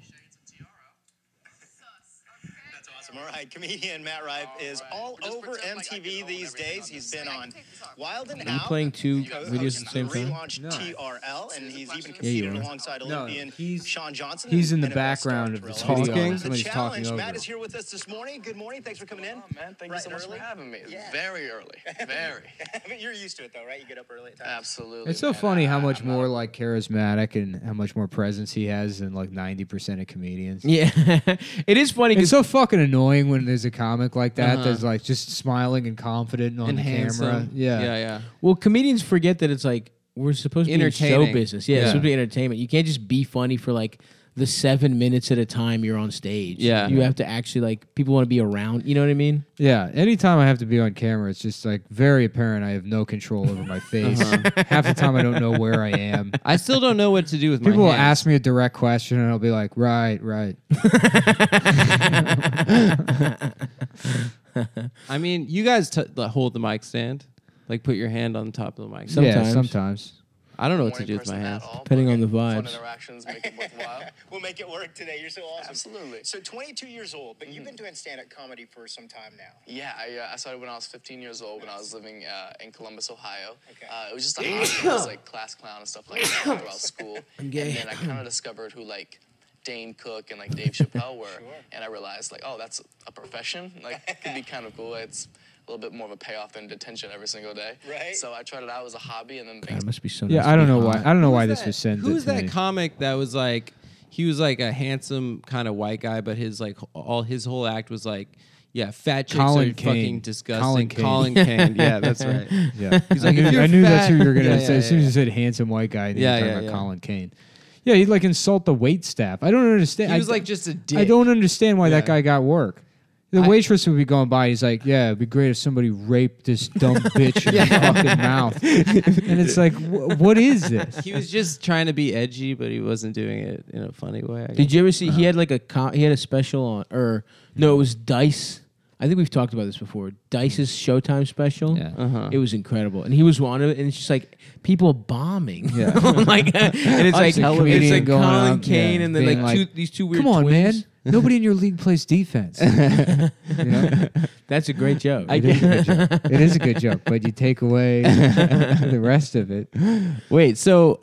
That's awesome. All right, comedian Matt Rife is all over MTV these days. He's been on Wild and Are you Out. playing two co-hosts videos at the same time? Relaunched No. TRL, and he's even you competed are. alongside No, Olympian he's- Sean Johnson. he's in the NFL background star of the Terrell video. Owens. Somebody's The talking challenge. over Matt him. is here with us this morning. Good morning. Thanks for coming in. Oh, man, thank Bright you so and much early. for having me. Yeah. Very early. Very. You're used to it, though, right? You get up early at times. Absolutely. It's so man. funny how much I'm not- more like charismatic and how much more presence he has than like 90% of comedians. Yeah, it is funny It's because so fucking annoying when there's a comic like that Uh-huh. that's like just smiling and confident on And the handsome. camera. Yeah. Yeah. well, comedians forget that it's like we're supposed to be in show Entertaining. business. Yeah, it's Yeah. supposed to be entertainment. You can't just be funny for like the 7 minutes at a time you're on stage. Yeah. you have to actually like people want to be around. You know what I mean? Yeah. Anytime I have to be on camera, it's just like very apparent I have no control over my face. Half the time I don't know where I am. I still don't know what to do with People my will hands. ask me a direct question and I'll be like, right. I mean, you guys hold the mic stand. Like, put your hand on top of the mic. Sometimes. Yeah, sometimes. I don't know what to Morning do with my person hands. at all, Depending but on the again, vibes. Fun interactions make it worthwhile. We'll make it work today. You're so awesome. Absolutely. So 22 years old, but you've been doing stand-up comedy for some time now. Yeah, I started when I was 15 years old when I was living in Columbus, Ohio. Okay. It was just a hobby. I was like class clown and stuff like that throughout school. gay. And then I kind of discovered who like Dane Cook and like Dave Chappelle were. And I realized like, oh, that's a profession. Like, it could be kind of cool. It's a little bit more of a payoff than detention every single day. Right. So I tried it out as a hobby and then God, it must be so. nice Yeah, to I don't be know hot. why. I don't know why Who's this that- was sent Who's to that me. comic that was like, he was like a handsome kind of white guy, but his like his whole act was like, yeah, fat chicks Colin are Kane. fucking disgusting. Colin Kane. Colin Kane. Yeah, that's right. Yeah, He's like, I knew, if you're I knew that's fat- who you were gonna Yeah, say. yeah, As soon as yeah. you said handsome white guy, you Yeah, were talking yeah, about yeah. Colin Kane. Yeah, he'd like insult the wait staff. I don't understand. He was I, like just a dick. I don't understand why that Yeah. guy got work. The waitress would be going by. He's like, "Yeah, it'd be great if somebody raped this dumb bitch in the fucking mouth." And it's like, what is this? He was just trying to be edgy, but he wasn't doing it in a funny way. I Did guess. you ever see? He had like he had a special on, or no, it was Dice. I think we've talked about this before. Dice's Showtime special. Yeah. Uh-huh. It was incredible, and he was one of it. And it's just like people bombing. Yeah. like, and it's like comedian it's like going Colin up, Kane, yeah, and then being like, like, these two weird. Come on, twins. man. Nobody in your league plays defense. You know? That's a great joke. It is a good joke. It is a good joke, but you take away the rest of it. Wait, so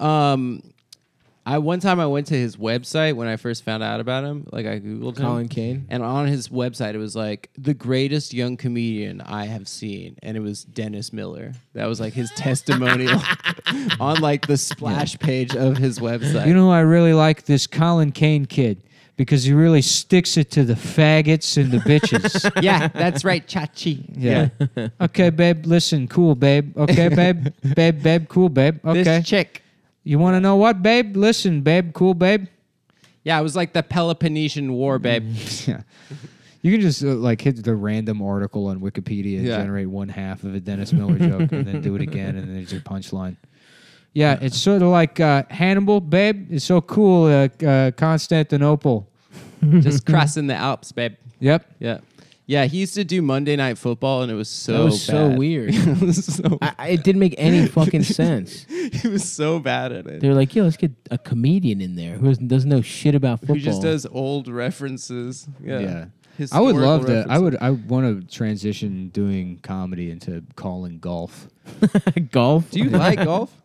one time I went to his website when I first found out about him. Like I googled Colin him, Kane. and on his website it was like the greatest young comedian I have seen, and it was Dennis Miller. That was like his testimonial on like the splash page of his website. You know, I really like this Colin Kane kid because he really sticks it to the faggots and the bitches. yeah, that's right, Chachi. Yeah. Okay, babe. Listen, cool, babe. Okay, babe. babe, cool, babe. Okay. This chick. You want to know what, babe? Listen, babe, cool, babe. Yeah, it was like the Peloponnesian War, babe. Yeah. You can just like hit the random article on Wikipedia and Yeah. generate one half of a Dennis Miller joke and then do it again and then there's your punchline. Yeah, it's sort of like Hannibal, babe. It's so cool, Constantinople. Just crossing the Alps, babe. Yep. Yeah. Yeah, he used to do Monday Night Football, and it was so That was so bad. weird. It was so It didn't make any fucking sense. he was so bad at it. They were like, "Yo, let's get a comedian in there who doesn't know shit about football." Who just does old references. Yeah. I would Historical love to. references. I want to transition doing comedy into calling golf. golf. Do you like golf?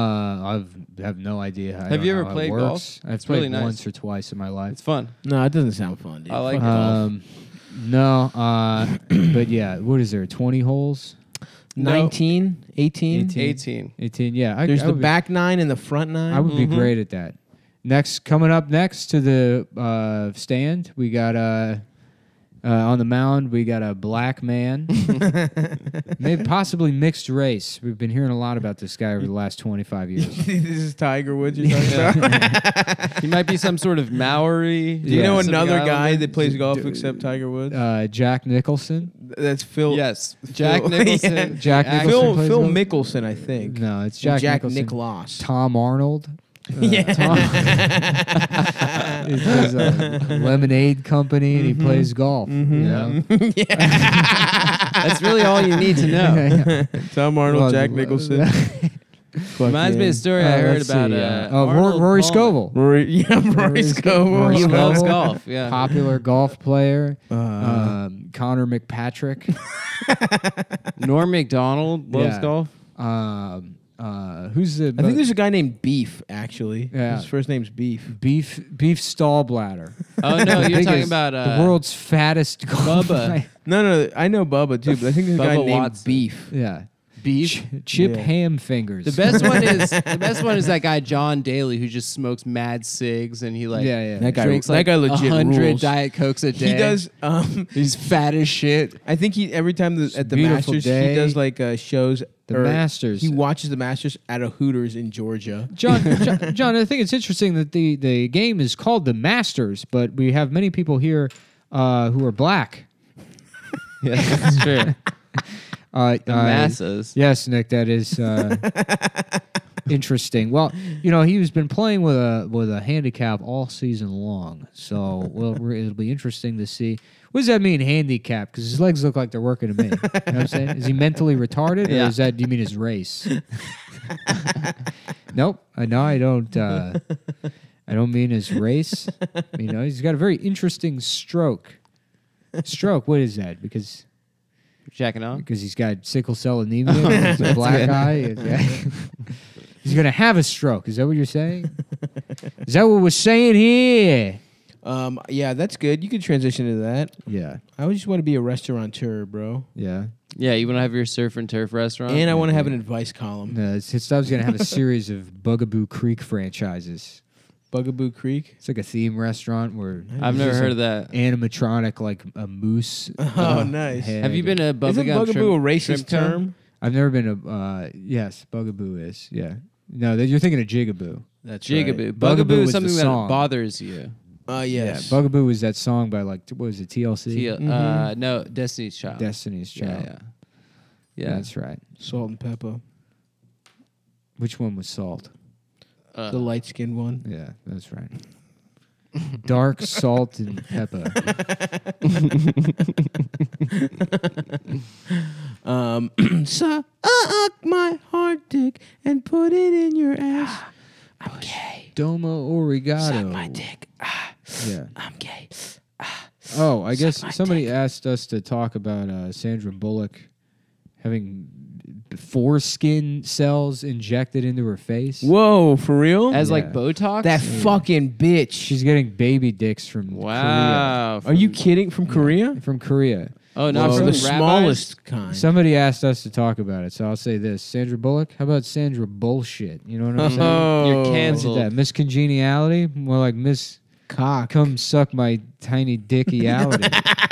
I have no idea. Have you ever how it played works. golf? I've It's played really nice. once or twice in my life. It's fun. No, it doesn't sound fun, dude. I like Fuck it. golf. No, but yeah, what is there? 20 holes? 19, 18. 18. 18. Yeah, There's I the would back nine and the front nine. I would be great at that. Coming up next to the stand, we got on the mound. We got a black man, maybe possibly mixed race. We've been hearing a lot about this guy over the last 25 years. This is Tiger Woods you're talking about? He might be some sort of Maori. Do you know Pacific another guy Islander? that plays golf except Tiger Woods? Jack Nicholson. That's Phil. Yes. Jack Phil- Nicholson. Jack Actor. Nicholson Phil plays Phil golf? Mickelson, I think. No, it's And Jack Jack Nicholson. Nicklaus. Tom Arnold. Yeah. Tom. He has a lemonade company and he plays golf. You know? That's really all you need to know. Tom Arnold, Well, Jack Nicholson. Reminds me of a story I heard let's about. see, Arnold Rory Palmer. Scovel. Rory Scovel. Rory He loves Scovel, golf. Yeah. popular golf player. Connor McPatrick. Norm Macdonald loves Yeah. golf. Who's the? I think there's a guy named Beef, actually. Yeah. His first name's Beef. Beef Stallbladder. Oh no, you're talking Biggest- about the world's fattest golf Bubba. player. No, I know Bubba, too, but I think there's a guy Bubba named Watson. Beef. Yeah. beef. Chip Yeah. Ham Fingers. The best one is that guy John Daly who just smokes mad cigs and he like Yeah. That guy- drinks that like guy legit 100 rules. Diet Cokes a day. He does. He's fat as shit. I think he every time at the Beautiful Masters day. he does like shows. The or Masters. He watches the Masters at a Hooters in Georgia. John, I think it's interesting that the game is called the Masters, but we have many people here who are black. Yeah, that's true. The masses. Yes, Nick, that is interesting. Well, he's been playing with a handicap all season long, so it'll be interesting to see. What does that mean, handicap? Because his legs look like they're working to me. You know what I'm saying? Is he mentally retarded, or Yeah. do you mean his race? Nope. No, I don't. I don't mean his race. He's got a very interesting stroke. Stroke. What is that? Because Jacking off. he's got sickle cell anemia. He's a black guy. He's gonna have a stroke. Is that what you're saying? Is that what we're saying here? Yeah, that's good. You could transition to that. Yeah. I would just want to be a restaurateur, bro. Yeah. Yeah, you want to have your surf and turf restaurant? And I want to have an advice column. His stuff's gonna have a series of Bugaboo Creek franchises. Bugaboo Creek. It's like a theme restaurant where I've never heard of that. animatronic like a moose. Oh, nice. head. Have you been to Bubba Isn't Gum Bugaboo a Shrimp- racist Shrimp Co? term? I've never been to. Yes, Bugaboo is. Yeah. No, you're thinking of Jigaboo. That's Jigaboo. Bugaboo Bugaboo was is something the that song. bothers you. Yes. Yeah, Bugaboo was that song by what was it, TLC? No, Destiny's Child. Destiny's Child. Yeah. That's right. Salt and pepper. Which one was Salt? The light skinned one. Yeah, that's right. Dark salt and pepper. Suck my hard dick and put it in your ass. I'm gay. Domo Origato. Suck my dick. Yeah. I'm gay. Oh, I guess my somebody asked us to talk about Sandra Bullock having foreskin cells injected into her face. Whoa, for real? As Yeah. like Botox? That fucking bitch. She's getting baby dicks from wow. Are you kidding? From Korea? Korea. From Korea. Oh, not Whoa, from the rabbis? smallest kind. Somebody asked us to talk about it, so I'll say this: Sandra Bullock. How about Sandra Bullshit? You know what I'm saying? You're What's canceled. that? Miss Congeniality? More like Miss Cock. Come Suck My Tiny Dickiality.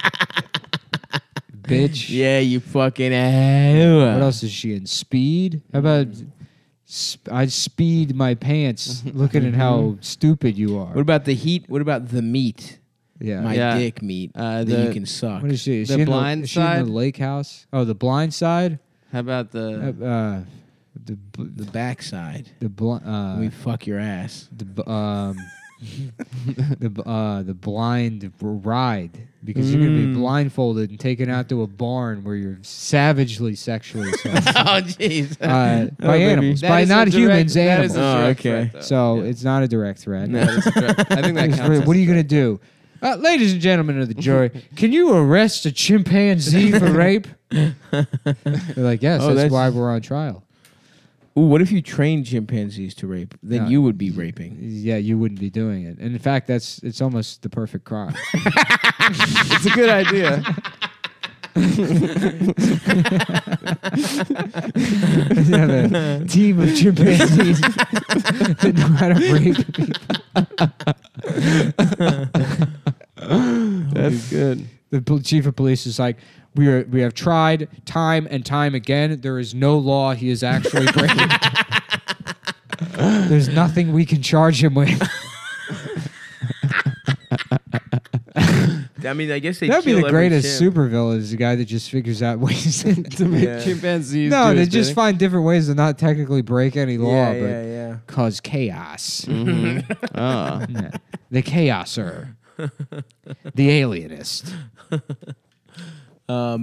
Bitch. Yeah, you fucking What else is she in? Speed? How about I speed my pants looking at how stupid you are? What about the heat? What about the meat? Yeah. My Yeah. dick meat that the- you can suck. What is she? Is The she in Blind is she in Side? the lake house? Oh, the blind side? How about the... The backside. the We fuck your ass. the blind ride, because you're gonna be blindfolded and taken out to a barn where you're savagely sexually assaulted Oh, jeez. by animals, That by is a not direct- humans, that is animals. a direct okay. threat, though. So it's not a direct threat. That is a direct- I think that counts. What are you gonna do? Ladies and gentlemen of the jury, can you arrest a chimpanzee for rape? They're like, yes, Oh, that's that's- why we're on trial. Ooh, what if you trained chimpanzees to rape? Then No. you would be raping. Yeah, you wouldn't be doing it. And in fact, it's almost the perfect crime. It's a good idea. You have a team of chimpanzees that know how to rape people. That's good. The chief of police is like, we have tried time and time again. There is no law he is actually breaking. There's nothing we can charge him with. I mean, I guess they That'd be the greatest supervillain, is the guy that just figures out ways to make Yeah. Chimpanzees. No, do they his just bidding. find different ways to not technically break any law, but yeah. cause chaos. Oh. Yeah. The chaoser. The alienist.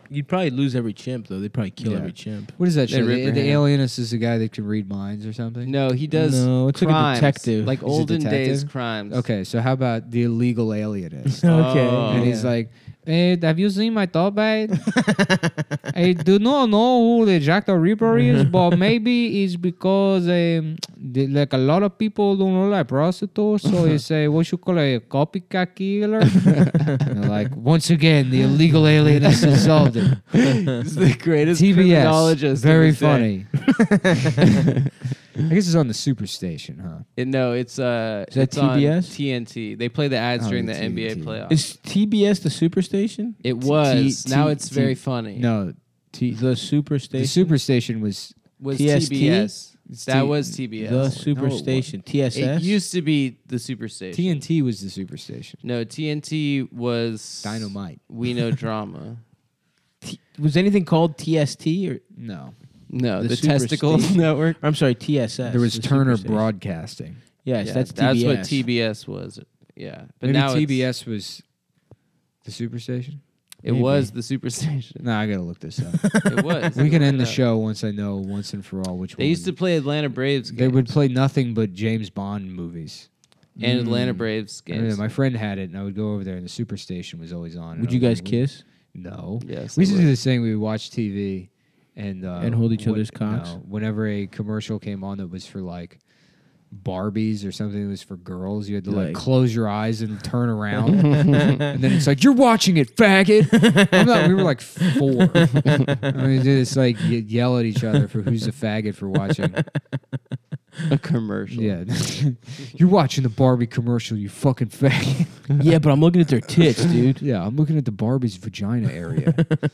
You'd probably lose every chimp though. They'd probably kill Yeah. every chimp. What is that They show? rip The, your the hand. alienist is the guy that can read minds or something. No, he does. No, it's like a crimes, detective. like He's a olden days detective? crimes. Okay, so how about the illegal alienist? Okay. Oh. And he's like, hey, have you seen my top bag? I do not know who the Jack the Ripper is, but maybe it's because like a lot of people don't know like prostitutes, so it's what you call a copycat killer. And they're like, once again, the illegal alienist has solved it. He's the greatest TBS, criminologist. very of his day. funny. I guess it's on the Superstation, huh? No, it's that it's on TBS? TNT. They play the ads Oh, during the the NBA TNT. playoffs. Is TBS the Superstation? It was. T- Now T- it's T- very funny. No, The Superstation. the Superstation was was TST? TBS. It's That T- was The TBS. Superstation. TSS. It used to be the Superstation. TNT was the Superstation. No, TNT was Dynamite. We Know Drama. Was anything called TST or? No, No, The the Testicle Superstation. Network. I'm sorry, TSS. there was the Turner Superstation. Broadcasting. Yes, Yeah, that's that's TBS. what TBS was. Yeah, but Maybe now TBS was the Superstation. it was the Superstation. No, I gotta look this up. It was. We can Look end it the up. show once I know once and for all which They one. used to play Atlanta Braves games. They would play nothing but James Bond movies. and Atlanta Braves I mean, games. my friend had it, and I would go over there, and the Superstation was always on. and Would I you was guys like, kiss? No. Yes, We used they to do would. this thing. We would watch TV and hold each other's cocks? No, whenever a commercial came on that was for like Barbies or something that was for girls, you had to like Like- close your eyes and turn around, and then it's like you're watching it, faggot. We were like 4. I mean, just like yell at each other for who's a faggot for watching. a commercial. Yeah, you're watching the Barbie commercial, you fucking faggot. Yeah, but I'm looking at their tits, dude. Yeah, I'm looking at the Barbie's vagina area.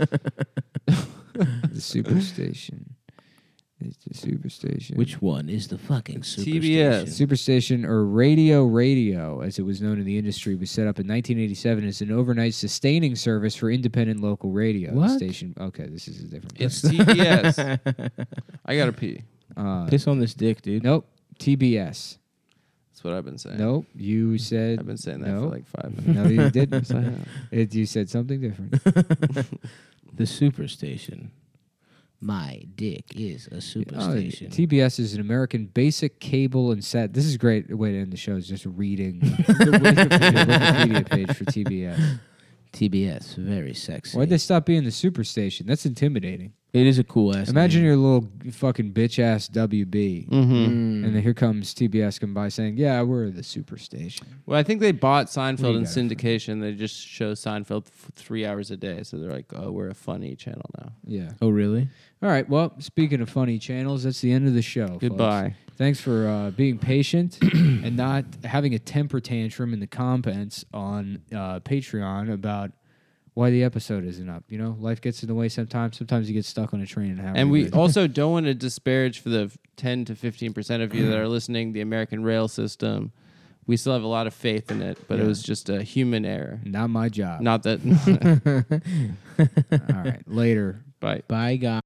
The Superstation. It's the Superstation. Which one is the fucking TBS. Superstation? Superstation, or Radio, as it was known in the industry, was set up in 1987 as an overnight sustaining service for independent local radio. The What? station. Okay, this is a different. It's place. TBS. I gotta pee. Piss on this dick, dude. Nope. TBS. That's what I've been saying. Nope. You said. I've been saying that no. for like 5 minutes. No, you didn't. Yes, I have. You said something different. The Superstation. My dick is a Oh, superstation. TBS is an American basic cable and sat. This is a great way to end the show. Is just reading the Wikipedia page for TBS. TBS, very sexy. Why'd they stop being the Superstation? That's intimidating. It is a cool ass. Imagine name. your little fucking bitch ass WB, Mm-hmm. and then here comes TBS come by saying, "Yeah, we're the Superstation." Well, I think they bought What do Seinfeld you in got for me? syndication. They just show Seinfeld 3 hours a day. So they're like, oh, we're a funny channel now. Yeah. Oh, really? All right. Well, speaking of funny channels, that's the end of the show. folks. Goodbye. Thanks for being patient and not having a temper tantrum in the comments on Patreon about why the episode isn't up. You know, life gets in the way sometimes. Sometimes you get stuck on a train and have. And we also don't want to disparage for the 10 to 15% of you that are listening the American rail system. We still have a lot of faith in it, but it was just a human error. Not my job. Not that. All right. Later. Bye. Bye, guys.